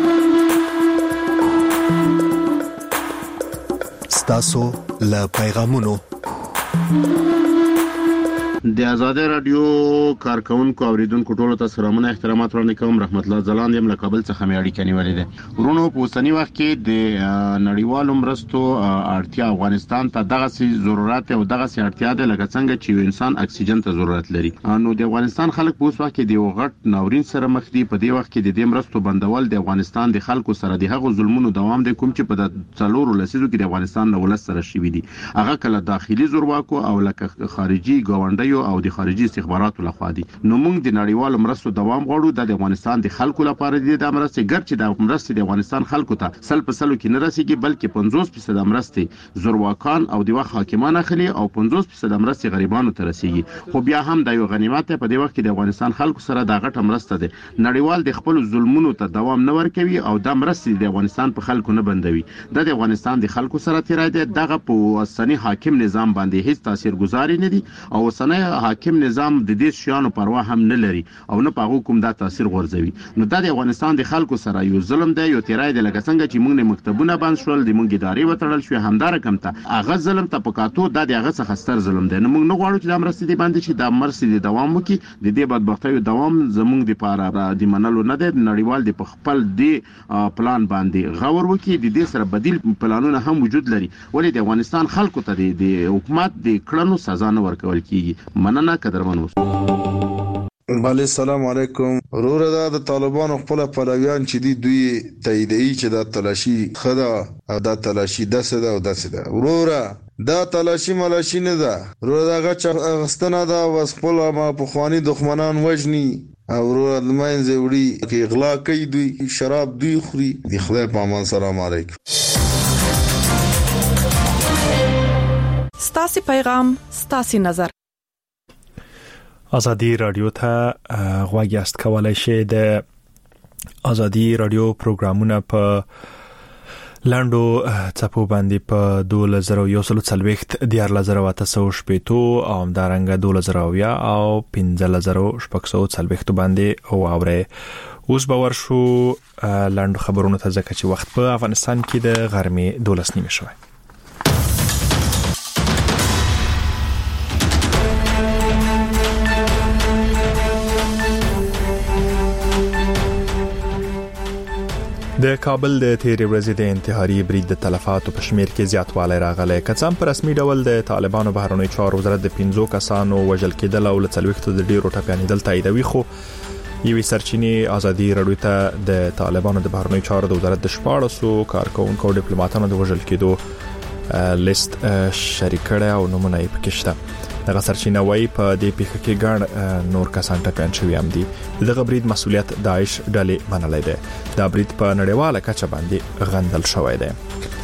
Speaker 8: ستاسو له پیغامونو
Speaker 18: د آزاد رادیو کارکونکو اوریدونکو ټولو ته سلامونه احترامات وړاندې کوم. رحمت الله ځلاند یم له کابل څخه مې اړیکه نیولې ده. ورونو په اوسنی وخت کې د نړیوالو مرستو اړتیا افغانستان ته دغه سي ضرورت او دغه سي اړتیا ده لکه څنګه چې انسان اکسیجن ته ضرورت لري. نو د افغانستان خلک په اوس وخت کې د یو غټ ناورین سره مخ دي. په دې وخت کې د دې مرستو بندول د افغانستان د خلکو سره د هغو ظلمونو دوام دی کوم چې په د څلورو لسیزو کې د افغانستان له ولس سره شوي دي. هغه کله داخلي زورواکو او لکه خارجي ګاونډیو او د خارجي استخباراتو لخوا دي. نو موږ د نړیوالو مرستو دوام غواړو. د افغانستان د خلکو لپاره دي د مرستې ګر چې د مرستې د افغانستان خلکو ته سل په سلو کې نه رسیږي، بلکې پنځوس فیصد مرستې زورواکان او د وخت حاکمان اخلي او پنځوس فیصد مرستې غریبانو ته رسیږي. خو بیا هم د یو غنیمت په دې وخت کې د افغانستان خلکو سره د غټه مرسته ده. نړیوال د خپل ظلمونو ته دوام نه ورکوي او د مرستې د افغانستان په خلکو نه بندوي. د افغانستان د خلکو سره تیرای دی. دغه په اوسنی حاکم نظام باندې هیڅ تاثیرګذاري نه دي او اوسنی حاکم نظام د دې شیانو پروا هم نه لري او نه پاغو کوم دا تاثیر غورځوي. نو دا د افغانستان د خلکو سره یو ظلم دی، یو تیرای دی. لکه څنګه چې موږ مکتبونه بند شول، د موږ ادارې وتړل شو، همدار کم ته هغه ظلم ته پکاتو دا د هغه څخه ستر ظلم دی. نو موږ نه غواړو چې د مرستې دی باندې چې د مرستې د دوام وکړي. د دې بدبختیو دوام زموږ د پاره د منلو نه دی. نړیوال د خپل دی پلان باندې غور وکړي. د دې سره بدیل پلانونه هم وجود لري، ولې د افغانستان خلکو ته د حکومت د کړنو سزا نه ورکول کیږي. مننه قدرمن اوسئ.
Speaker 19: بله السلام علیکم. وروره دا د طالبانو خپل پلویان چې دی دوی تاییدي چې دا تلاشي خدا او دا تلاشي داسه ده او داسه ده. وروره دا تلاشي ملاشي نه ده ورور دغه چغستنه ده وسپل ما په خواني دښمنان وجني او ورور د مینځ وړي کې اغلا کوي دوی شراب دوی خوري دی خدای په امان. سلام علیکم.
Speaker 20: ستاسي پیغام ستاسي نظر.
Speaker 1: ازادي رادیو ته غوږ یاست کولای شئ د ازادي رادیو پروګرامونه په لاندو چپو باندې په دوه زره یو سل څلوېښت دیار لزر واته سو شپېتو او دارنګ دوه زره او پنځه زره شپږ سو څلوېښت باندې او اوره اوس باور شو لاندو خبرونه ته ځکه چې وخت په افغانستان کې د غرمې دولس نیمه شوه. د کابل د تیرې ورځې د انتحاري برید د تلفاتو په شمیر کې زیاتوالی راغلی. کڅام په رسمي ډول د طالبانو بهرنیو چارو وزارت د پنځو کسانو وژل کېدل او له څلوېښتو د ډیرو ټپیانېدل تاییدوي، خو یوې سرچینې ازادي رادیو ته د طالبانو د بهرنیو چارو د وزارت د شپاړسو کارکونکو او ډیپلوماټانو د وژل کېدو لیست شریک کړی او نمونه یې پکې شته. دغه سرچینه وايي په دې پیښه کې ګڼ نور کسان ټپیان شوي هم دي. دغه برید مسؤلیت داعش ډلې منلې ده. دا برید په نړیواله کچه باندې غندل شوی دی.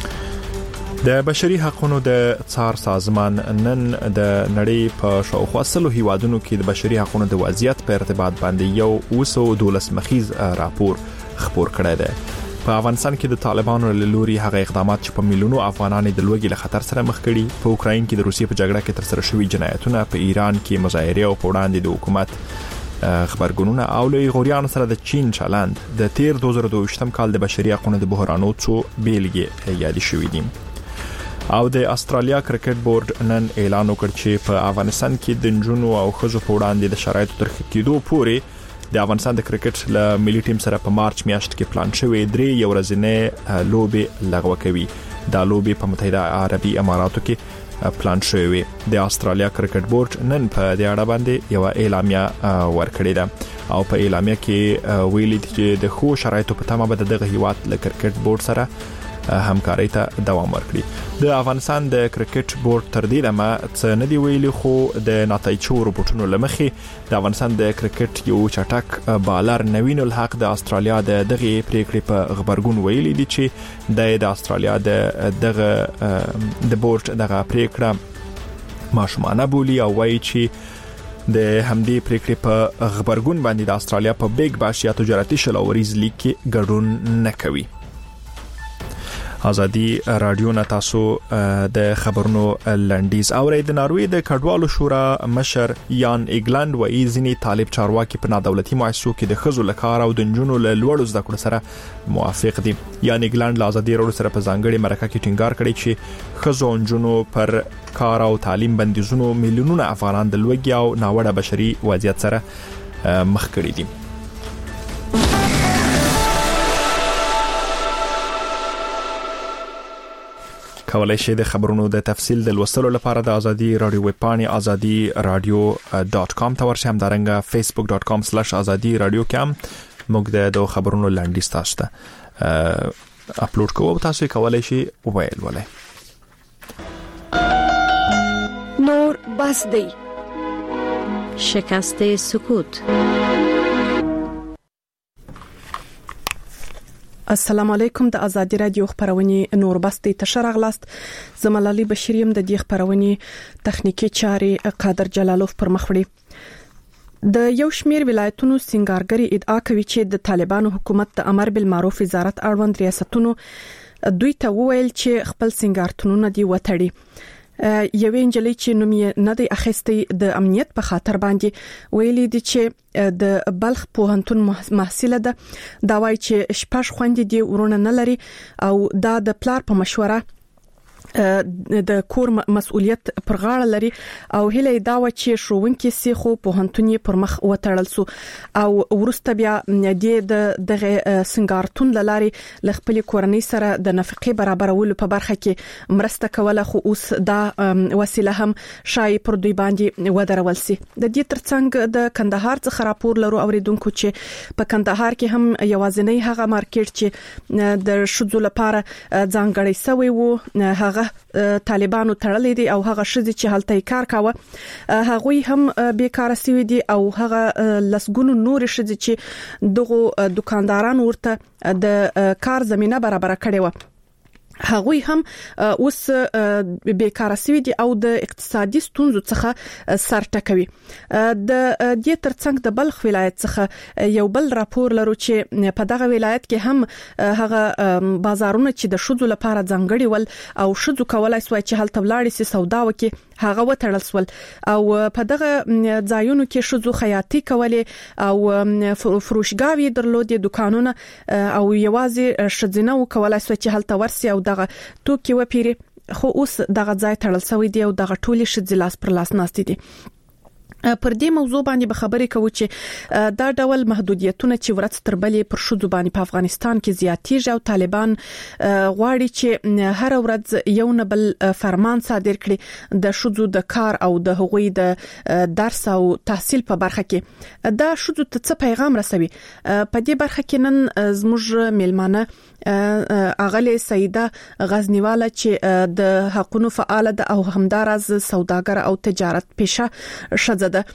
Speaker 1: د بشري حقوقو د څار سازمان نن د نړۍ په شاوخوا سلو هیوادونو کې د بشري حقوقو د وضعیت په ارتباط باندې یو اوسو دولس مخیز راپور خپور کړی دی. په افغانستان کې د طالبانو له لوري هغه اقدامات چې په میلیونو افغانان د لوږې له خطر سره مخ کړي، په اوکراین کې د روسیې په جګړه کې تر سره شوي جنایتونه، په ایران کې مظاهره او په وړاندې د حکومت خبرګونونه او له غوریانو سره د چین چلند د تیر دوه زره دوه ویشتم کال د بشري حقوقو د بحرانو څو بیلګې یاد شوې دي. او د استرالیا کرکټ بورډ نن اعلان وکړ چې په افغانستان کې د نجونو او ښځو په وړاندې د شرایطو تر ښه کېدو پورې د افغانستان د کرکټ له ملي ټیم سره په مارچ میاشت کې پلان شوی درې یو ورځې لوبې لغوه کوي. دا لوبې په متحده عربي اماراتو کې پلان شوی وي. د استرالیا کرکټ بورډ نن په دې اړه باندې یو اعلامیه ورکړې ده او په اعلامیه کې ویلي چې د خو شرایطو په تمه به دغه هیواد له کرکټ بورډ سره همکاري ته دوام ورکړي. د افغانستان د کرکټ بورډ تر دې دمه څه نه دی ویلي، خو د نتایجو رپورټونو لمخې د افغانستان د کرکټ یو چټک بالر نوین الحق د استرالیا د دغه پریکړې په خبرګون ویلي دي چې د استرالیا د دغه د بورډ دغه پریکړه ماشومانه بولی او وایي چې د همدې پریکړې په خبرګون باندې د استرالیا په بیگ باش یا تجارتي شلوریز لیګ کې ګډون نه کوي. ازادي رادیو نه تاسو د خبرونو لنډیز اورئ. د ناروې د کډوالو شورا مشر یان ایګلند وایي ځینې طالب چارواکي په نادولتي مؤسسو کې د ښځو لکار او د نجونو له لوړو زده کړو سره موافق دي. یان ایګلند له ازادي رادیو سره په ځانګړي مرکه کې ټینګار کړی چې ښځو او نجونو پر کار او تعلیم بندیزونو میلیونونه افغانان د لوږې او ناوړه بشري وضعیت سره مخ کړي دي. کولای شئ د خبرونو د تفصیل د لوستلو لپاره د ازادي رادیو ویب پاڼې ازادي رادیو ډاټ کام ته ورشئ، هم دارنګه فیسبوک ډاټ کام سلیش ازادي رادیو کې هم موږ د خبرونو لنډیز تاسو ته اپلوډ کوو، تاسو کولای شئ وویل ولای.
Speaker 20: نور بس دی
Speaker 21: شکست سکوت.
Speaker 20: السلام علیکم. د ازادي رادیو خبرونه نور بستې تشرغلاست. زملالي بشریم د دې خبرونه تخنیکی چاري قادر جلالوف پر مخ وړي. د یو شمیر ولایتونو سنگارګری ادعا کوي چې د طالبانو حکومت د امر بالمعروف وزارت اړوند ریاستونو دوی ته وویل چې خپل سنگارتونونه دی وټړي. یوې انجلۍ چې نوم یې نه دی اخیستی د امنیت په خاطر باندې ویلي دي چې د بلخ پوهنتون محصله ده. دا وایي چې شپږ خويندې دي ورونه نه لري او دا د پلار په مشوره د کور مسؤلیت پر غاړه لري او هله دا و چې شروونکي سي خو پوهنتون یې پر مخ وټړل سو او ورسته بیا د دغه سنگارتون لاري لخپل کورنۍ سره د نفقې برابرولو په برخه کې مرسته کوله، خو اوس دا وسیله هم شای پر دوی باندې ودرول سي. د دې ترڅنګ د کندهار څخه راپور لرو اوریدونکو چې په کندهار کې هم یوازینی هغه مارکیټ چې د شذو لپاره ځانګړی سوی وو هغه هغه طالبانو تړلې دي او هغه شذ چې هلته کار کاوه هغه هم بیکاره سوي دي او هغه لسګونو نور شذ چې دغه دکانداران ورته د کار زمينه برابر کړي و هغوی هم اوس بیکاره سوي دي او د اقتصادي ستونزو څخه سر ټکوي. د دې ترڅنګ د بلخ ولایت څخه یو بل راپور لرو چې په دغه ولایت کې هم هغه بازارونه چې د شذو لپاره ځانګړي ول او شذو کولای سوای چې هلته ولاړ سي سودا وکي هغه وټړل سول او په دغه ځایونو کې شذو خیاطي کولې او فروشګاوي درلودې دکانونه او یوازې شذنه کولای سوای چې هلته ورسي او دغه توکي وپیری خو اوس دغه ځای تړل شوی دی او دغه ټولي شذ لاس پر لاس ناستي دي. پر دې موضوع باندې به خبرې کوو چې دا ډول محدودیتونه چې ورځ تر بلې پر شذو باندې په افغانستان کې زیاتېږي او طالبان غواړي چې هر ورځ یو نه بل فرمان صادر کړي د شذو د کار او د هغوی د درس او تحصیل په برخه کې. دا شذو ته څه پیغام رسوي؟ په دې برخه کې نن زموږ میلمانه اغلی سیده غزنیواله چې د حقوقو فعال ده او همدارز سوداګر او تجارت پیشه شذ ده.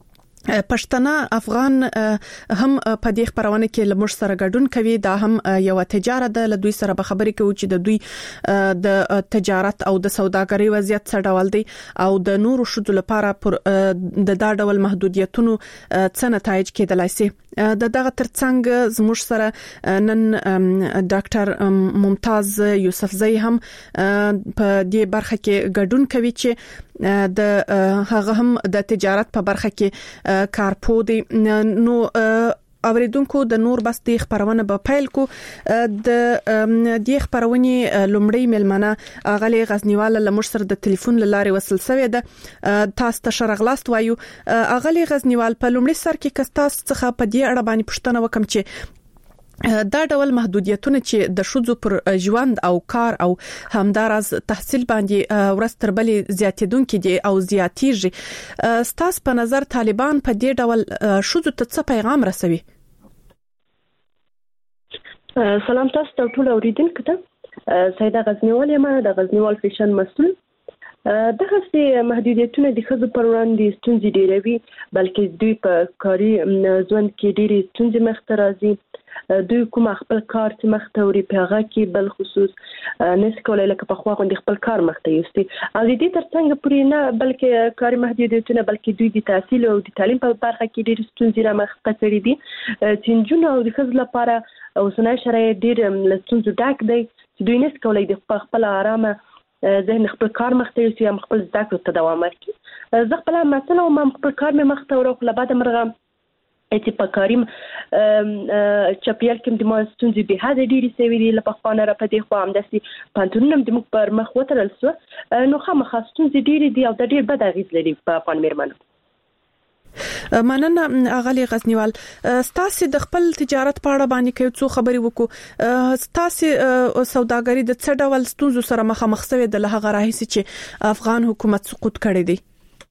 Speaker 20: پښتنه افغان هم په دې خبرونه کې لمر سره ګډون کوي. دا هم یو تجارت ده. له دوی سره به خبرې کوو چې د دوی د تجارت او د سوداګرۍ وضعیت څه ډول دی او د نورو شذو لپاره پر د دا ډول محدودیتونو څه نتایج کېدلای شي. د دغه ترڅنګ زموږ سره نن ډاکټر ممتاز یوسفزئی هم په دې برخه کې ګډون کوي چې د هغه هم د تجارت په برخه کې کارپو دي. نو اوریدونکو د نور بس د خبرونه په پیل کو د دې خبرونه لومړی ملمنه اغلی غزنیواله لمر سره د ټلیفون لارې وصل شوی ده. تاسو ته شرغلاست وایو. اغلی غزنیوال په لومړی سر کې کستاس څخه په دې اړه باندې پوښتنه وکم چې دا ډول محدودیتونه چې د شذو پر ژوند او کار او همدارز تحصیل باندې ورځ تر بلې زیاتېدونکې دي او زیاتېږي، ستاسو په نظر طالبان په دې ډول شذو ته څه پیغام رسوي؟
Speaker 21: سلام تاسو ته ټول اوریدونکو ته. سیده غزنیوال یم، د غزنیوال فیشن مسؤل. دغه سي محدودیتونه د خزو پر وړاندې ستونزې ډېروي، بلکې دوی په کاري ژوند کې ډېرې ستونزې مخته راځي. دوی کوم خپل کار چې مخته وري په هغه کې بل خصوص نس کولای لکه په خوا غوندي خپل کار مخته یوستي. او د دې ترڅنګ پورې نه بلکې کاري محدودیتونه بلکې دوی د تحصیل او د تعلیم په برخه کې ډېر ستونزې را مخته کړې دي چې نجونو او د خزو لپاره اوسنۍ شرایط ډېر له ستونزو ډک دی چې دوی نس کولای د خپل آرامه ذهن خپل کار مخته یوسي یا خپل زده کړو ته دوام ورکړي. زه خپل مثلا ما خپل کار مې مخته ورو خو بعد مرغه چې په کاریم چاپیال کې د ما ستونزې به هدا ډېری سوي دي لپاره خانه را پدې خو هم داسي پانتونم د مخ پر مخ وترل سو نو خامخ ستونزې ډېری دي او د ډېر بد اغیز لري په افغان میرمنو.
Speaker 20: مننه اغلی غزنیوال. ستاسو د خپل تجارت په اړه باندې کوي څو خبرې وکړو. ستاسو سوداګری د څه ډول ستونزو سره مخامخ شوی د لهغه راهیسي چې افغان حکومت سقوط کړی دی؟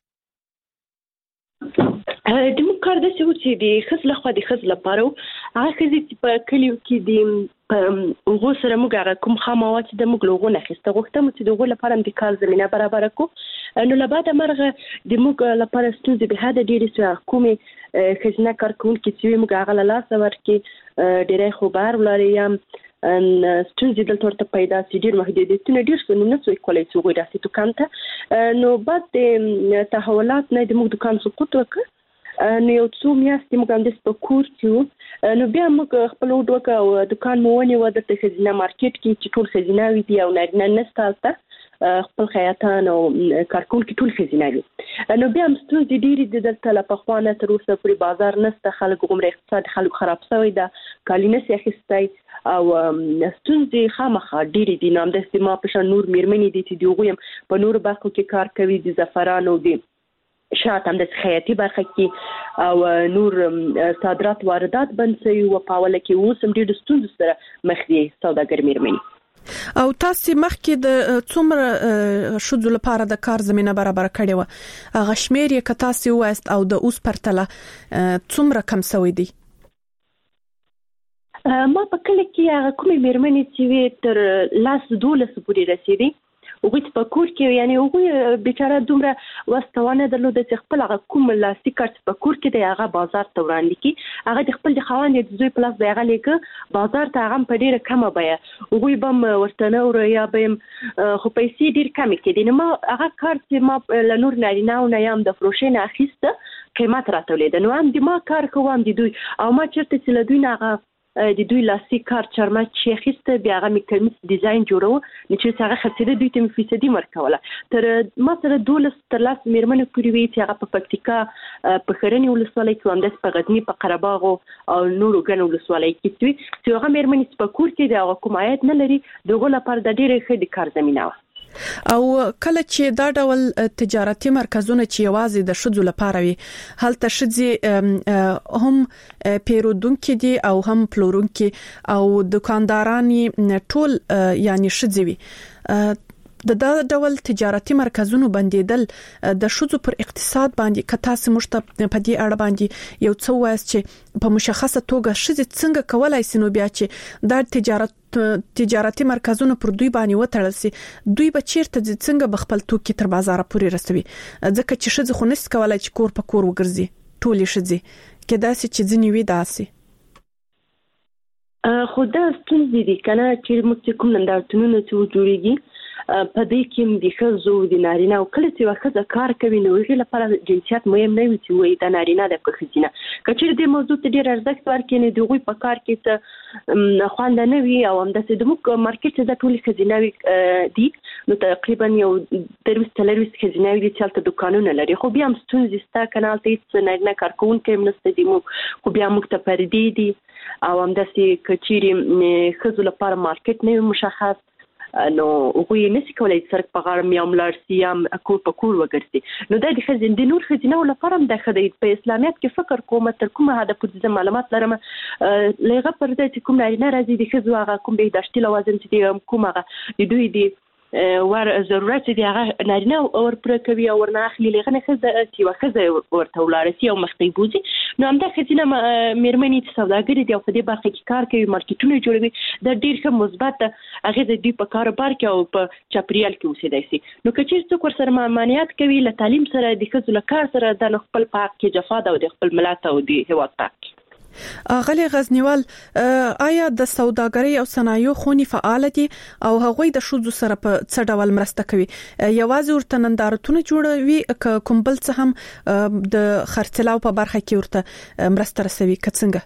Speaker 21: د موږ کار د څه و چې د خزل خو د خزل لپاره هغه چې په کلیو کې د غو سره موږ هغه کوم خاموات د موږ لوغو نه خسته غوښتم چې د غو لپاره د کار زمينه برابر کو. نو لباده مرغه د موږ لپاره ستونزې به هدا ډېری څه کومې خزنه کارکونکو چې موږ هغه لاس ورکي ډېرې خبر ولري ان ستونزې دلته ورته پیدا سي ډېر محدودیتونه ډېر څه نه څه کولای شي غوډه سي دکانته. نو بعد د تحولات نه د موږ دکان سقوط وکړ. نو یو څو میاشتې موږ هم د سپکور چې نو بیا موږ خپل وډوکه او دکان مو ونی و د خزینه مارکیټ کې چې ټول خزینه وي دی او نه نستاسته خپل خیاطان او کارکونکو ټول خزینه وي. نو بیا هم ستونزې ډېرې د دلته له پخوانه تر اوسه پورې بازار نسته، خلک عمر اقتصاد خلک خراب شوی ده، کالینه سي اخیستی او ستونزې خامخا ډېرې دي. نو هم د ما په شان نور میرمنې دي چې دوی په نور برخو کې کار کوي، د زعفران او د شاته هم د خیاطي برخه کې او نور صادرات واردات بنسي او پاوله کې اوس هم ډېر ستونزې سره مخ دي سوداګر میرمنې.
Speaker 20: او تاسو مخکې د څومره شذو لپاره د کار زمينه برابر کړې و؟ غشمیر یې کتا سی وست او د اوس پرتله څومره کم سوي دي؟
Speaker 21: ما په کله کې هغه کومې میرمنې چې تر لاس دولس پورې رسیدي هغه په کور کې یعنی هغه بیچاره دومره واستوانه درلوده چې خپل هغه کوم لاسي کارت په کور کې د هغه بازار ته وړاندې کی هغه د خپل د خوان د زوی پلاس به هغه لیکه بازار ته هغه په ډیره کمه بیه هغه بم ورتنه ور یا بم خو پیسې ډیر کم کېدي نو ما هغه کارت ما لنور نارینه او نه یم د فروشینه اخیسته قیمت راتولې د نو هم د ما کار کوم د دوی او ما چرته چې له دوی نه هغه د دوی لاسي کار چرمه چې خسته بیا هغه میکمس ډیزاین جوړو چې هغه خسته دوی ته فیصدي ورکوله تر ما سره دولس تر لاس میرمنو کړی وی چې هغه په پکتیکا په خرنی ولسوالۍ کې هم د پغدنی په قرهباغ او نورو ګڼو ولسوالۍ کې چې هغه میرمنې په کور کې د حکومت نه لري دغه لپاره د ډیره ښه د کار زمينه
Speaker 20: او کله چې دا ډول تجارتي مرکزونه چې یوازې د شذو لپاره وي هلته شذي هم پیرودونکو دي او هم پلورونکو او دکانداران ټول یعنی شذي وي د دا ډول تجارتي مرکزونو بندیدل د شذو پر اقتصاد باندې کتا سمشت په دې اړه باندې یو څو واس چې په مشخصه توګه شذي څنګه کولای سي نو بیا چې دا تجارت تجارتي مرکزونو پر دوی باندې وتړل سي دوی به چیرته څنګه بخپل توکي تر بازار پورې رسوي ځکه چې شذي خو نس کولای چې کور په کور وګرځي ټولې شذي کدا سي چې ځنی وي داسي
Speaker 21: خو دا ستونزې دي کنه چې موږ کوم نندارتونونه چې جوړیږي په دې کې د ښځو د نارینه او کله چې واخذ کار کوي نو هغه لپاره جنسیت مهم نه وي چې وي د نارینه د خزینه کچې د موضوع ته ډیر ارزښت ورکړي نه دوی په کار کې ته خوانده نه وي او هم د سیدمو مارکیټ د ټولي خزینه دي نو تقریبا یو دروس تلریس خزینه دي چې تل دکانونه لري خو بیا هم ستونزې ستا کنال ته هیڅ نارینه کارکونکو هم نشته دي خو بیا موږ ته پردي دي او هم د سي کچېری خزو لپاره مارکیټ نه مشخص نو هغه نشي کولای سرک په غاړه یا ملارسي یا کور په کور وګرځي نو د خزین د نور خزینه ول لپاره د خدای په اسلامیت کې فکر کوم تر کومه هدف د معلومات لرم لغه پر دې چې کوم نه راځي د خزو هغه کوم به داشتي لوازم چې کوم هغه د دوی دی ور ضرورت دي هغه نارینه اور پر کوي او ورنه اخلي لغه نه خزه چې وخزه ورته ولارسي او مخطيبوزي نو هم د خزینه میرمنې چې سوداګری دي او په دې برخه کې کار کوي مارکیټونه جوړوي د ډیر ښه مثبت هغه د دې په کاروبار کې او په چاپریال کې اوسېدای شي نو کچې څوک ور سره مانیات کوي له تعلیم سره د خزو له کار سره د خپل پاک کې جفا او د خپل ملت او د هیواد پاک
Speaker 20: غلي غزنیوال آیا د سوداګرۍ او صنایعو خونی فعال دي او هغوی د شذو سره په څه ډول مرسته کوي یوازې ورته نندارتونه جوړوي کوم بل څه هم د خرڅلاو په برخه کې ورته مرسته رسوي کڅنګه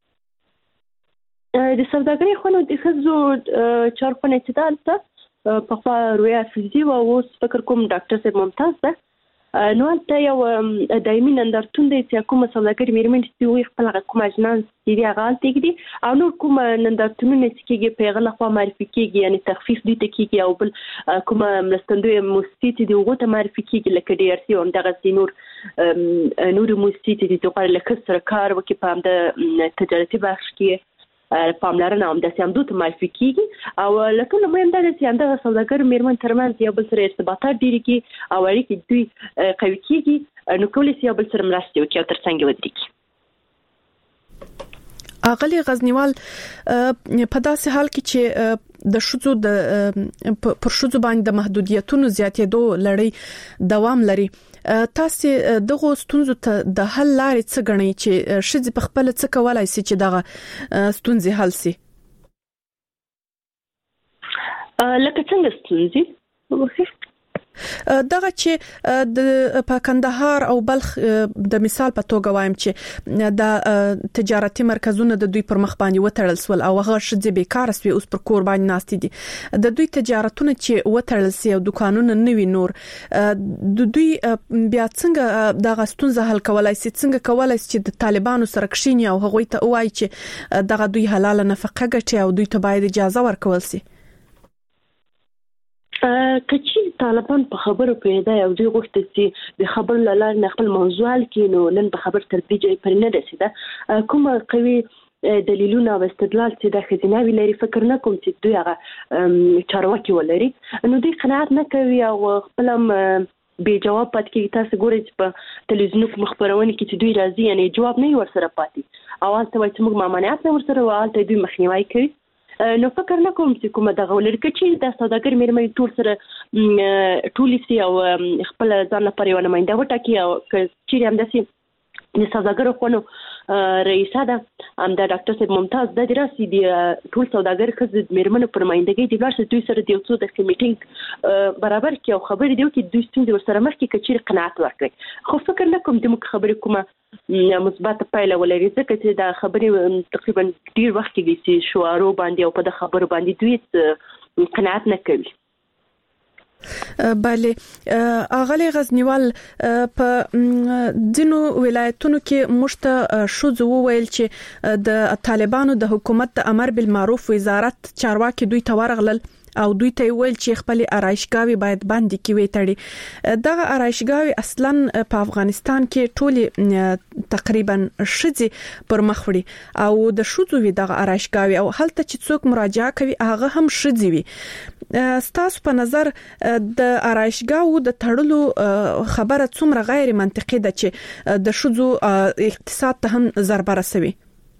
Speaker 21: د سوداګرۍ خونو د خزو چارخونه چې دالته په خوا رویا فزي او اوس فکر کوم ډاکټر صاحب ممتاز ده نو ته یو دایمي نندارتون دی چې کومه سوداګري میرمن چې وي خپل کوم اجناس چې هغه تګدي او نور کوم نندارتونونه چې کېږي په غلا خو معرفي کېږي یعنی تخفیف دي ته کېږي او بل کوم مستندوی مؤسسې چې دغه ته معرفي کېږي لکه ډي ار سي او دغه نور نور مؤسسې چې دغه لکه سره کار وکي په د تجارتي بخش کې پاملرنه هم د سیمدو ته معرفي کیږي او لکه نو مهم ده چې انده سوداګر میرمن ترمنځ یو بل سره ارتباطات ډیری کی او اړیکې دوی قوي کیږي نو کولای شي یو بل سره مرسته وکړي او ترڅنګ ودرېږي
Speaker 20: اغلی غزنیوال په داسې حال کې چې د شذو د پر شذو باندې د محدودیتونو زیاتېدو لړۍ دوام لري تاسو دغه ستونزو ته د حل لارې څه غنئ چې شذ په خپل څه کولای شي چې دغه ستونزې حل شي
Speaker 21: لکه څنګه ستونزې
Speaker 20: دغه چې د په کندهار او بلخ د مثال په توګه وایم چې د تجارتي مرکزونه د دوی پر مخ باندې وتړل سول او هغه شذ بیکار سوي اوس پر کور باندې ناستي دي د دوی تجارتونه چې وتړل سي او دکانونه نوي نور د دوی بیا څنګه دغه ستونزه حل کولای سي څنګه کولای سي چې د طالبانو سره کښینی او هغه ته وایي چې دغه دوی حلاله نفقه ګټي او دوی ته باید اجازه ورکول سي
Speaker 21: کچې طالبان په خبرو پیدا یو دی غوښتل چې د خبر لاله نه خپل موضوع کې نو نن په خبر تر دې ځای پر نه رسیده کومه قوي دلیلونه او استدلال چې د خزینه لري فکر نه کوم چې دوی هغه چارواکي ولري نو دوی قناعت نه کوي او خپل به جواب پات کې تاسو ګورئ چې په تلویزیون په مخبرونه کې چې دوی راځي یعنی جواب نه ورسره پاتې او تاسو چې موږ مامانیت نه ورسره والته دوی مخنیوي کوي نو فکر نه کوم چې کومه دغه ولرکه چې د سوداګر مېرمنې ټول سره ټول سي او خپل ځان لپاره یو نماینده وټاکي او چې هم داسې د سوداګرو خونو رئیسه ده هم د ډاکټر صاحب ممتاز د دراسي د ټول سوداګر خزد مېرمنو پر مایندګۍ د ورسره دوی سره د یو څو د میټینګ برابر کې او خبرې دی چې دوی ستونزې ورسره مخ کې کچیر قناعت ورکړي خو فکر نه کوم د موږ خبرې کومه مثبت پایله ولري ځکه چې دا خبرې تقریبا ډیر وخت کې چې شوارو باندې او په د خبرو باندې دوی قناعت نه کوي.
Speaker 20: بله اغلی غزنیوال په ځینو ولایتونو کې مشته شوزو وویل چې د طالبانو د حکومت د امر بالمعروف وزارت چارواکي دوی ته ورغلل او دوی ته ویل چې خپل آرایشګاوي باید باندې کې وي تړي. دغه آرایشګاوي اصلا په افغانستان کې ټول تقریبا شذي پر مخ وړي او د شوزو وی دغه آرایشګاوي او هلته چې څوک مراجعه کوي هغه هم شذي وي. ستاسو په نظر د آرایشګاو د تړلو خبره څومره غیر منطقي ده چې د شوزو اقتصاد ته هم ضربه رسوي؟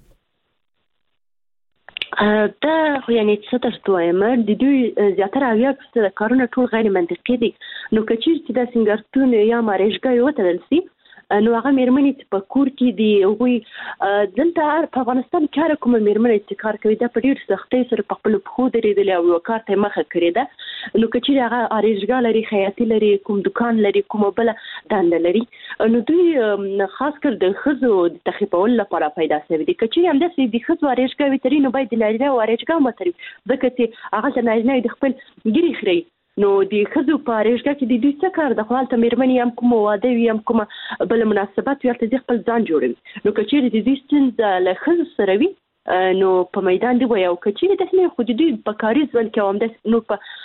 Speaker 21: دا خو یعنی څه درته وایم د دوی زیاتره اویا فیصده کارونه ټول غیر منطقي دي. نو که چیرې د سنگرتون یا مارېشګا وتړل سي نو هغه مېرمنې چې په کور کې دي هغوی دلته په افغانستان کې هر کومه مېرمنې چې کار کوي دا په ډېر سختۍ سره په خپل پښو درېدلې او یو کار ته مخه کړې ده. نو که چیرې هغه آرایشګاه لري خیاطي لري کوم دکان لري کومه بله دنده لري نو دوی خاص کر د ښځو د تخفیفولو لپاره پیدا شوي دي. که چیرې همداسې د ښځو آرایشګاوې تري نو باید د نارینهو آرایشګاه هم وتړي ځکه چې هغه د نارینهو د خپل ګیرې خوري نو د ښځو په آرایشګاه کې د دوی څه کار د خو هلته مېرمنې هم کومه واده وي هم کومه بله مناسبت وي هلته دوی خپل ځان جوړوي. نو که چیرې د دوی ستونزه له ښځو سره وي نو په میدان دی وایو که چیرې داسې نه خو د دوی په کاري ژوند کې هم داسې نو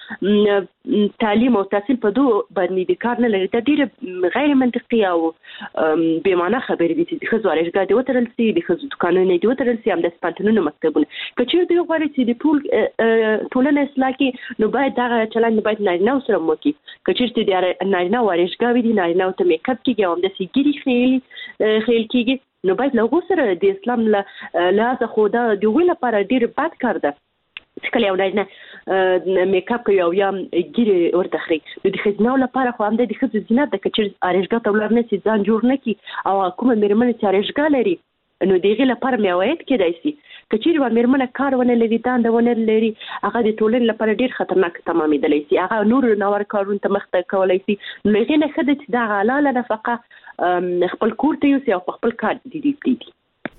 Speaker 21: په تعلیم او تحصیل په دوه باندې د کار نه لري دا ډېره غیر منطقي او بې معنا خبرې دي چې د ښځو آرایشګاه دې وتړل سي د ښځو دوکانونه دې وتړل سي همداسې پوهنتونونه مکتبونه. که چیرې دوی غواړي چې د ټول ټولنه اصلاح کړي نو باید دغه چلند باید نارینهو سره وکړي. که چیرې د نارینهو آرایشګاوې دي نارینهو ته میک اپ کېږي او همداسې ګیرې خیل خیل کېږي نو باید له هغو سره د اسلام له لحاظه خو دا د هغوی لپاره ډېر بد کار ده چې کله یو نارینه میک اپ کوي او یا ګیرې ورته خوري نو د ښځینهو لپاره خو همدا د ښځو زینت ده. که چیرې آرایشګاه ته ولاړ نه شي ځان جوړ نه کړي او کومه مېرمنه چې آرایشګاه لري نو د هغې لپاره مې عواید کېدای شي. که چیرې یوه مېرمنه کار ونه لري دنده ونه لري هغه د ټولنې لپاره ډېر خطرناک تمامېدلی شي هغه نور ناوړه کارونو ته مخ ته کولی شي. نو له هغې نه ښه ده چې دغه حلاله نفقه خپل کور ته یوسي او په خپل کار دي دي پرېږدي.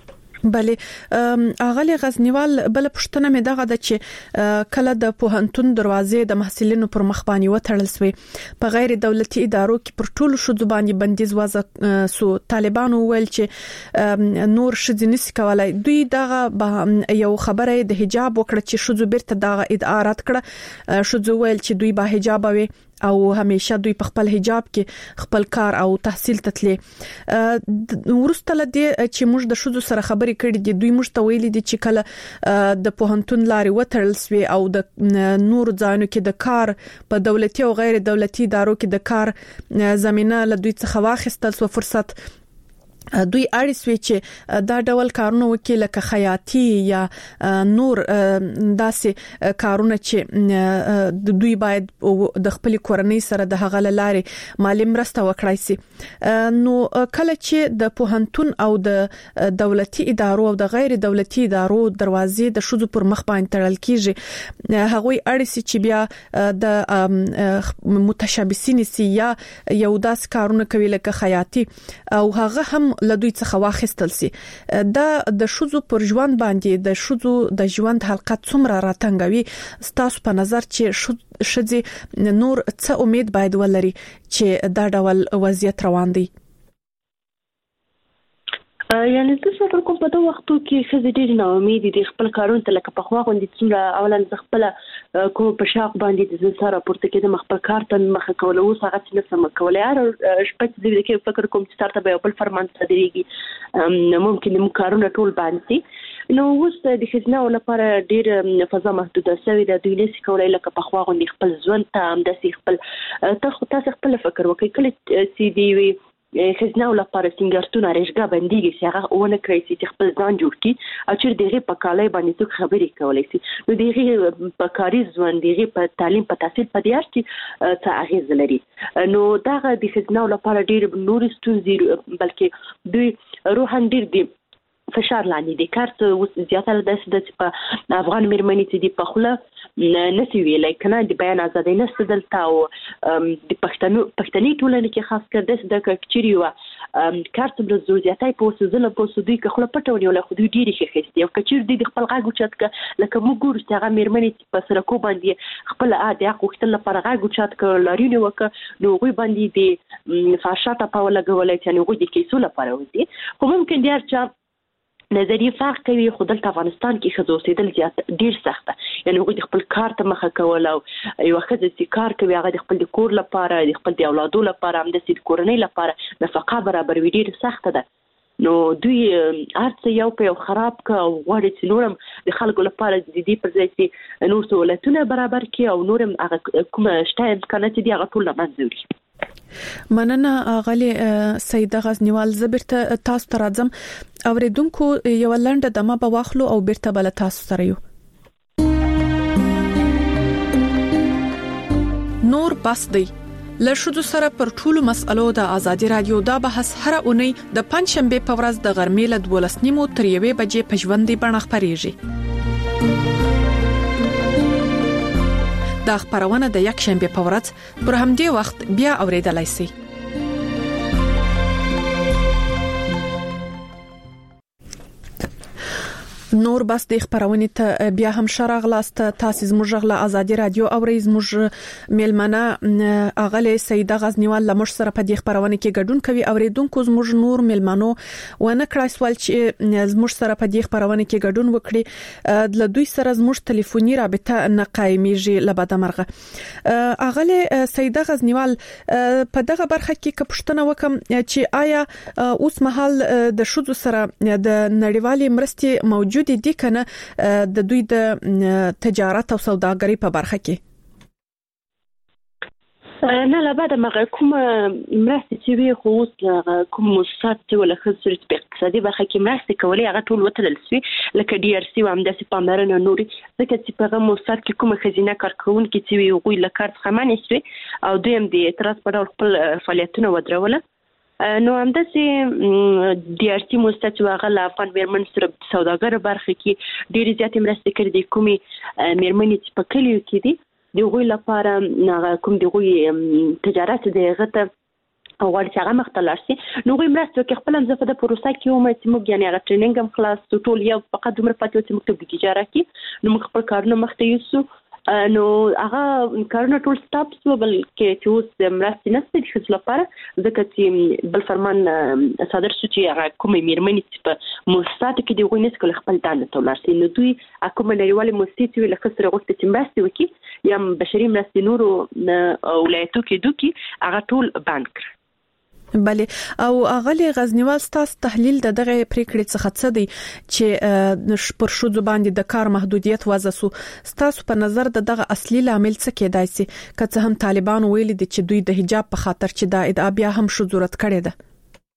Speaker 20: بله اغلی غزنیوال بل پښتنه مې دغه د چې کله د پوهنتون دروازې د محصلینو پر مخ باندې وتړل سوې په غیر دولتي ادارو کې پر ټولو شذو باندې بندیز وضع سو. طالبانو ویل چې نور شذ نس کولای دوی دغه یو خبره د حجاب وکړه چې شذو بیرته دغه ادعا رد کړه. شذو ویل چې دوی با حجاب وي او همیشه دوی په خپل حجاب کې خپل کار او تحصیل تتلي. ورسته لدی چې موږ د شذو سره خبرې کړې دي دوی موږ ته ویلي دي چې کله د پوهنتون لارې وتړل سوي او د نور ځایونو کې د کار په دولتي او غیر دولتي ادارو کې د کار زمينه له دوی څخه واخیستل سو فرصت دوی اړ سوي چې دا ډول کارونه وکړي لکه خیاطي یا نور داسې کارونه چې دوی باید د خپل کورنۍ سره د هغه لارې مالی مرسته وکړای شي. نو کله چې د پوهنتون او د دولتي ادارو او د غیر دولتي ادارو دروازې د شذو پر مخ باندې تړل کیږي هغوی اړ سي چې بیا د متشابسین سي یا یو داس کارونه کوي لکه خیاطي او هغه هم لدوی څخه واخیستل سي. دا د شذو پر ژوند باندې د شذو د ژوند حلقه څومره راتنګوي ستاسو په نظر چې شذې نور څه امید باید ولري چې دا ډول وضعیت روان دی؟
Speaker 21: یعنی د څه کوم په دغه وختو کې ښځې ډېرې ناامیدې دي خپل کارونه ته لکه پخوا غوندې څومره اولا زه خپله کوم په شاق باندې د ځان سره راپورته کېدم خپل کار ته مخه کوله اوس هغه څه نشم کولی. هر شپه چې زه کې فکر کوم چې سر ته به یو بل فرمان صادرېږي ممکن موږ کارونه ټول باندې شي. نو اوس د ښځینهو لپاره ډېر فضا محدوده شوې ده دوی نشي کولی لکه پخوا غوندې خپل ژوند ته همداسې خپل تاسو خپله فکر وکړئ کله چې د یوې خزنه لپاره سنگارتونه رشګه بنديږي چې هغه ونه کوي چې خپل ځان جوړ کړي او چې دغه په کالای باندې څوک خبرې کولای شي نو دغه په کاري ژوند دغه په تعلیم په تحصیل په دیار کې څه اغیز لري نو دغه د خزنه لپاره ډیر نور ستونزې بلکې دوی روحان ډیر دي فشار لاندې دي کار څه زیاتره د په افغان مېرمنې چې دی په خله نسی ویلای کنه د بیان ازادي نشته دلته او د پښتنو پښتني ټولنې کې خاص کر د د کچري او کار څه د زیاتای په وسوزله په وسودي کې خله پټونی ولا خو دوی ډیری ښه خېستي او کچیر د خپل غاګو چات ک لکه موږ ګورو چې هغه مېرمنې په سرکو باندې خپل عادي غوښتل لپاره غاګو چات ک لارینه وک نو غوي باندې د فاشاته په ولګولای چې نو غوي د کیسو لپاره ودی خو ممکن دی چې نظریه فرق کوي خو دلته افغانستان کې خزو سیدل زیات ډیر سخته یعنی غوډي خپل کار ته مخه کول او یو خزه چې کار کوي هغه د خپل کور لپاره د خپل د اولادو لپاره هم د سید کورنۍ لپاره نفقه برابر وي ډیر سخته ده نو دوی ارڅ یو په یو خراب کا او غوړي چې نورم د خلکو لپاره د دې پر ځای چې نور سہولتونه برابر کړي او نورم هغه کوم شته امکانات دي هغه ټول منځوري
Speaker 20: مننه غالي سیده غزنیوال زبرته تاسو ته راځم اوریدونکو یو لنډه دمه به واخلو او بیرته بل تاسو سره یو نور بس دی لشدو سره پر ټولو مسالو د ازادي رادیو دا بحث هر اونۍ د پنځشنبه په ورځ د غرمې له دولس نیمو تر یوې بجې په ژوندۍ بڼه خپرېږي دا خبرونه د یک شنبه په ورځ پر همدې وخت بیا اوریدلای شئ نور بس د خبرونه ته بیا هم شرغلاست تاسو زموږ غلا ازادي رادیو او رئیس موږ ملمنه اغله سیده غزنیوال لمش سره په دې خبرونه کې ګډون کوي اوریدونکو زموږ نور ملمنو ونه کړای سوال چې زموږ سره په دې خبرونه کې ګډون وکړي د دوی سره زموږ ټلیفوني رابطه نه قائميږي لباده مرغه اغله سیده غزنیوال په دغه برخه کې کپشتنه وکم چې آیا اوس مهال د شذو سره د نړیوالې مرستې موجود دي کنه د دوی د تجارت او سوداګرۍ په برخه کې
Speaker 21: نه لا بعد ما کوم مرستې چې وي خو کوم مؤسسات چې ولا خصوصي په اقتصادي برخه کې مرستې کولې هغه ټول وتل سوي لکه ډي ار سي او همداسې پاملرنه نوري ځکه چې په هغه مؤسسات کې کوم خزینه کارکونکي چې وي غوي لکار څخه مانې سوي او دوی هم د اعتراض په ډول خپل فعالیتونه ودرول نو همداسې ډي ار سي مؤسسات هغه له افغان مېرمن سره سوداګر برخه کې ډېر زیات مرستې کړې دي کومي مېرمنې چې په کلیو کې دي د غوي لپاره کوم د غوي تجارت دی غته او ورته هغه مختلف شي نو غوي مرسته کې خپل مزفه د پروسه کې او مې موږ یعنی هغه ټریننګ هم خلاص ټول یو فقط عمر پاتې چې مکتب د تجارت کې نو موږ خپل کارونه مخته یوسو نو هغه کارونه ټول سټاپ سو بلکې چې اوس مرستې نشته د خپل لپاره ځکه چې بل فرمان صادر شو چې هغه کومې مېرمنې په مؤسسات کې د غوښنې کول خپل دانه تولارسي نو دوی کوم نړیوالې مؤسسې چې له خسر وخت چې مرستې وکي یا بشري مرستې نورو ولایتو کې دوی هغه ټول باند کړ
Speaker 20: بله او اغلی غزنیوال ستاسو تحلیل د دغه پریکړې څخه څه دی چې پر شذو باندې د کار محدودیت وضع سو ستاسو په نظر د دغه اصلي عامل څه کېدای شي که څه هم طالبان ویلي دي چې دوی د حجاب په خاطر چې دا ادعا بیا هم شذورت کړي ده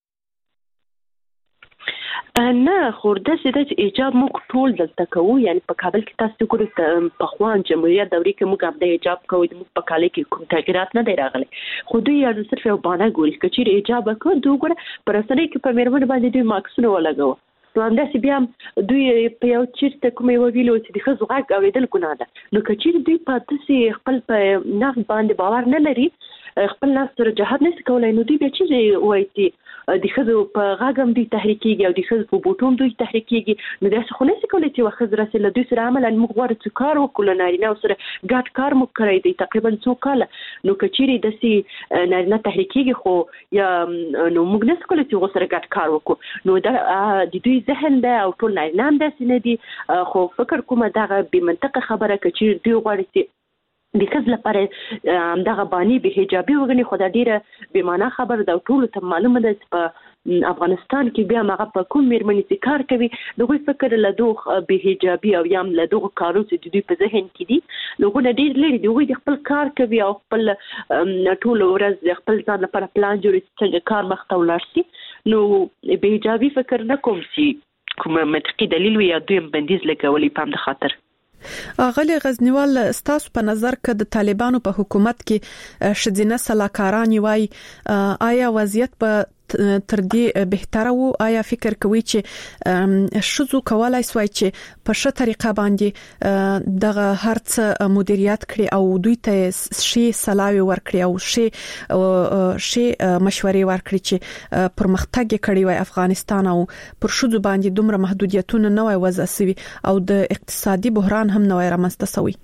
Speaker 21: نه خو د سې د ایجاب موږ ټول دلته کوو یعنی په کابل کې تاسو ګورئ په خوان جمهوریت دورې کې موږ د ایجاب کوو د موږ په کال کې کوم تغیرات نه دی راغلي خو دوی یو صرف یو باندې ګوري چې ایجاب کوو دوی ګوره پر اسنه کې په مېرمن باندې دوی ماکسونه ولګو نو همداسې بیا دوی په یو چیرته کومې ویلو چې د ښځو غږ اورېدل ګناه ده نو که چیرې دوی په تاسې خپل په نفس باندې باور نه لري خپل نفس سره جهاد نشي کولای نو دوی بیا چې وایي چې د ښځو په غږ هم دوی تحریکېږي او د ښځو په بوټو دوی تحریکېږي نو داسې خو نشي کولای چې ښځه راسي له دوی سره عملاً موږ غواړو چې کار وکړو له نارینه سره ګډ کار موږ کړی دی تقریبا څو کاله نو که چیرې داسې نارینه تحریکېږي خو یا نو موږ نشو کولای چې هغوی سره ګډ کار وکړو نو دا د دوی ذهن ده او ټول نارینه هم داسې نه دي خو فکر کوم دغه بې منطقه خبره که چیرې دوی غواړي چې د ښځې لپاره دغه بانی به حجابي وګڼي خو دا ډیره بې معنا خبره ده او ټولو ته معلومه ده چې په افغانستان کې بیا هغه په کوم میرمنې چې کار کوي دغه فکر له دوه به حجابي او یم له دوه کارو چې د دوی په ذهن کې دي لوګونه ډېر لري دوی د خپل کار کوي او خپل ټول ورځ د خپل ځان لپاره پلان جوړوي چې کار مخته ولاړ شي نو به حجابي فکر نه کوم چې کوم منطقي دلیل وي یا دوی بندیز لګولي په هم د خاطر
Speaker 20: غلي غزنیوال ستاسو په نظر کې د طالبانو په حکومت کې شذینه سلاکاران وای آیا وضعیت په تر دې بهتره وو آیا فکر کوي چې شذو کولای سوای چې په ښه طریقه باندې دغه هرڅ مدیریت کړي او دوی ته شي سلاوي ورکړي او شي شي مشورې ورکړي چې پرمختګ کړي وای افغانستان او پر شذو باندې دومره محدودیتونه نه وای وضع سوي او د اقتصادي بحران هم نه وای رامنځته سوي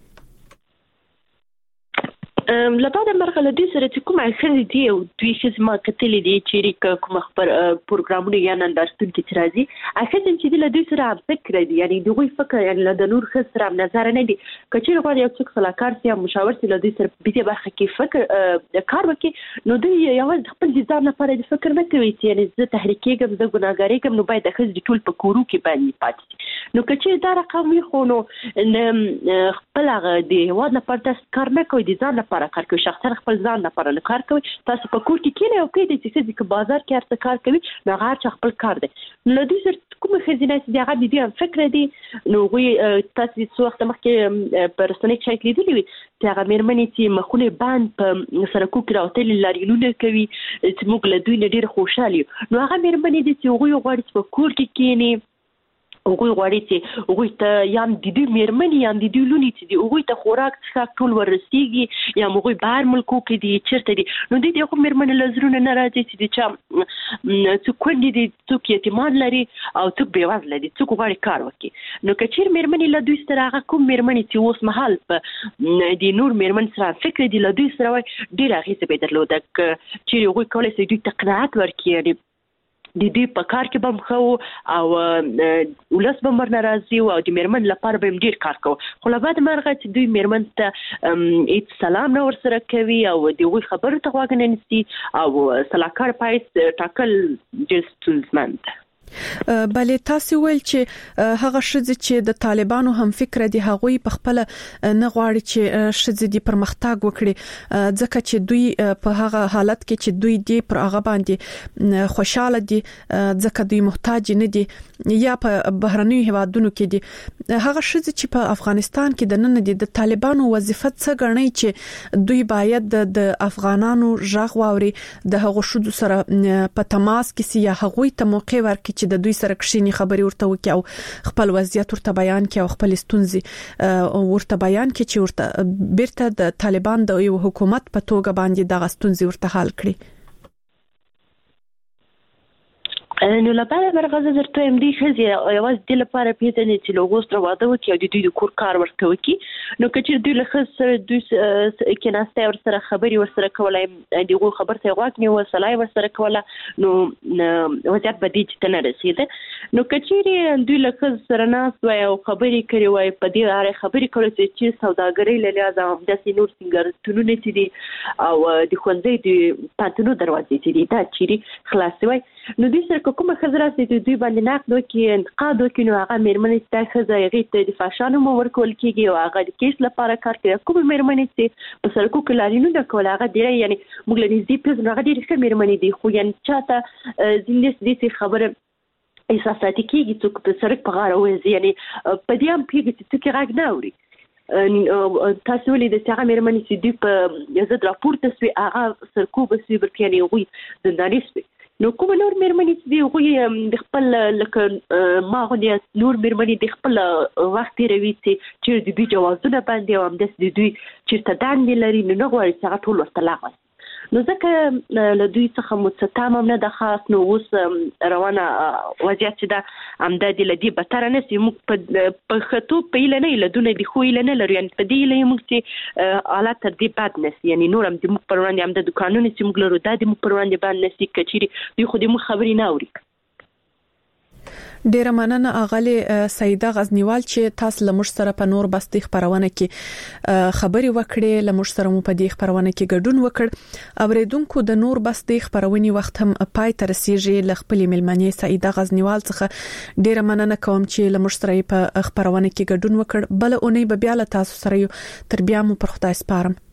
Speaker 21: لپاره مرغله دې سره چې کومه خري دی او دوی چې ما کتلې دي چې کوم خبر پروګرامونه یا نندارتون کې راځي اخر چې د دوی سره فکر دی یعنی دوی فکر یعنی د نور خسر نظر نه دي کچې غواړي یو څوک صلاحکار سي مشاور سي د دوی سره په دې برخه کې فکر کار وکړي نو دوی یو خپل ځان لپاره د فکر نه کوي چې یعنی زه تحریکېږم زه ګناګاري کوم نو باید د خځې د ټول په کورو کې باندې پاتې نو کچې دا رقم وي خو نو خپل هغه دی واد لپاره تاسو کار نه کوي د ځان لپاره کار کوي شخصا خپل ځان لپاره نه کار کوي تاسو په کور کې کینې او کې د چې چې بازار کې هرڅه کار کوي نو هغه خپل کار دی نو د دې سره کومه خزینه چې هغه د دې فکر دی نو وي تاسو څو وخت مخکې پر رسنۍ چې لیدلې وي چې هغه مېرمنې چې مخونه باند په سرکو کې راوتلې لاریونونه کوي چې موږ له دوی نه ډېر خوشاله نو هغه مېرمنې دي چې هغه غواړي چې په کور کې کینې هغه غواړي چې هغه ته یم د دې مېرمنې یم د دې لونی چې هغه ته خوراک څخه ټول ورسیږي یا هغه بهر ملکو کې دي چیرته دي نو د دې کوم مېرمنې لزرونه نه راځي چې د چا څوک کوندي دي څوک یتیمان لري او څوک بیوازل دي څوک غواړي کار وکړي نو کچیر مېرمنې له دوی سره هغه کوم مېرمنې چې اوس مهال په د نور مېرمن سره فکر دي له دوی سره ډیر هغه څه بدلوده چې هغه کولای شي دوی ته قناعت ورکړي د دې په کار کې به خو او ولس به مر ناراضي او د میرمن لپاره به ډیر کار کوي خو له بعد مرغه چې دوی میرمن ته هیڅ سلام نه ورسره کوي او دوی خبرو ته غوږ نه نیسي او سلاکار پایس ټاکل جستونزمند
Speaker 20: بلې تاسو ویل چې هغه شذ چې د طالبانو هم فکر دي هغوی په خپل نه غواړي چې شذ دي پرمختګ وکړي ځکه چې دوی په هغه حالت کې چې دوی دي پر هغه باندې خوشاله دي ځکه دوی محتاج نه دي یا په بهرنیو هیوادونو کې دي هغه شذ چې په افغانستان کې د نن دي د طالبانو وظیفه څه غني چې دوی باید د افغانانو ژغ واوري د هغه شذ سره په تماس کې سي یا هغوی ته موقع ورکړي چې د دوی سره کښینی خبري ورته وکي او خپل وضعیت ورته بیان کړي او خپل ستونزې ورته بیان کړي چې ورته بیرته د طالبان د یو حکومت په توګه باندې د ستونزې ورته حل کړي
Speaker 21: نو لپاره مرغزه درته ام دي خزي یواز د لپاره پیژنې چې لوګو سره واده وکي او د دوی د کور کار ورته وکي نو کچې دوی له خص سره دوی کې ناسته ور سره خبري ور سره کولای دغه خبر ته غواګنی و سلای ور سره کوله نو وضعیت بدی چې تنه رسیده نو کچې دوی له خص سره ناس وای او خبري کوي وای په دې اړه خبري کوي چې سوداګري له لازم د سینور سنگر تونونه چې دي او د خوندې د پاتونو دروازې چې دي دا چيري خلاصوي نو دوی سره کومه خزر است چې دوی باندې نقد وکي انتقاد وکي نو هغه مېرمنې چې خزر یې ته د فاشانو مو ورکول کیږي او هغه د کیس لپاره کار کوي کومه مېرمنې چې په سرکو کې لارینو د کول هغه ډیره یعنی موږ لري دې په هغه ډیره ښه مېرمنې دي خو یعنی چاته زندې دې خبره احساساتي کیږي چې په سرک په غاړه وځي یعنی په دې هم پیږي چې څه راګ نه اوري تاسو ولې د څنګه مېرمنې چې دوی په یزد راپورته سوي هغه سرکو بسوي بلکې یعنی وي زنداني سوي نو کوم نور مېرمنې چې دی هغه د خپل لکه ما غوډي نور مېرمنې د خپل وخت تیروي چې د دوی جوازونه باندې او هم د دوی چې ستدان لري نو نه غواړي چې هغه ټول ورته لاغوي نو ځکه له دوی څخه مستتام هم نه د خاص نو اوس روانه وضعیت چې دا همدا د لدی بتر نه سي موږ په خطو په اله نه لدونه دي خو اله نه لري یعنی په دې اله موږ چې حالات تر دې بد نه سي یعنی نور هم د موږ پروان دي هم د دکانونو چې موږ لرو د موږ پروان دي باندې سي کچيري دوی خو دې موږ خبري نه اوري
Speaker 20: ډیره مننه اغلی سیده غزنیوال چې تاسو لمر سره په نور بستي خبرونه کې خبري وکړې لمر سره مو په دې خبرونه کې ګډون وکړ اوریدونکو د نور بستي خبرونې وخت هم پای تر رسیدي لخپلې ملمنې سیده غزنیوال څخه ډیره مننه کوم چې لمر سره په خبرونه کې ګډون وکړ بل اونۍ به بیا له تاسو سره یو تر بیا مو پر خدای سپارم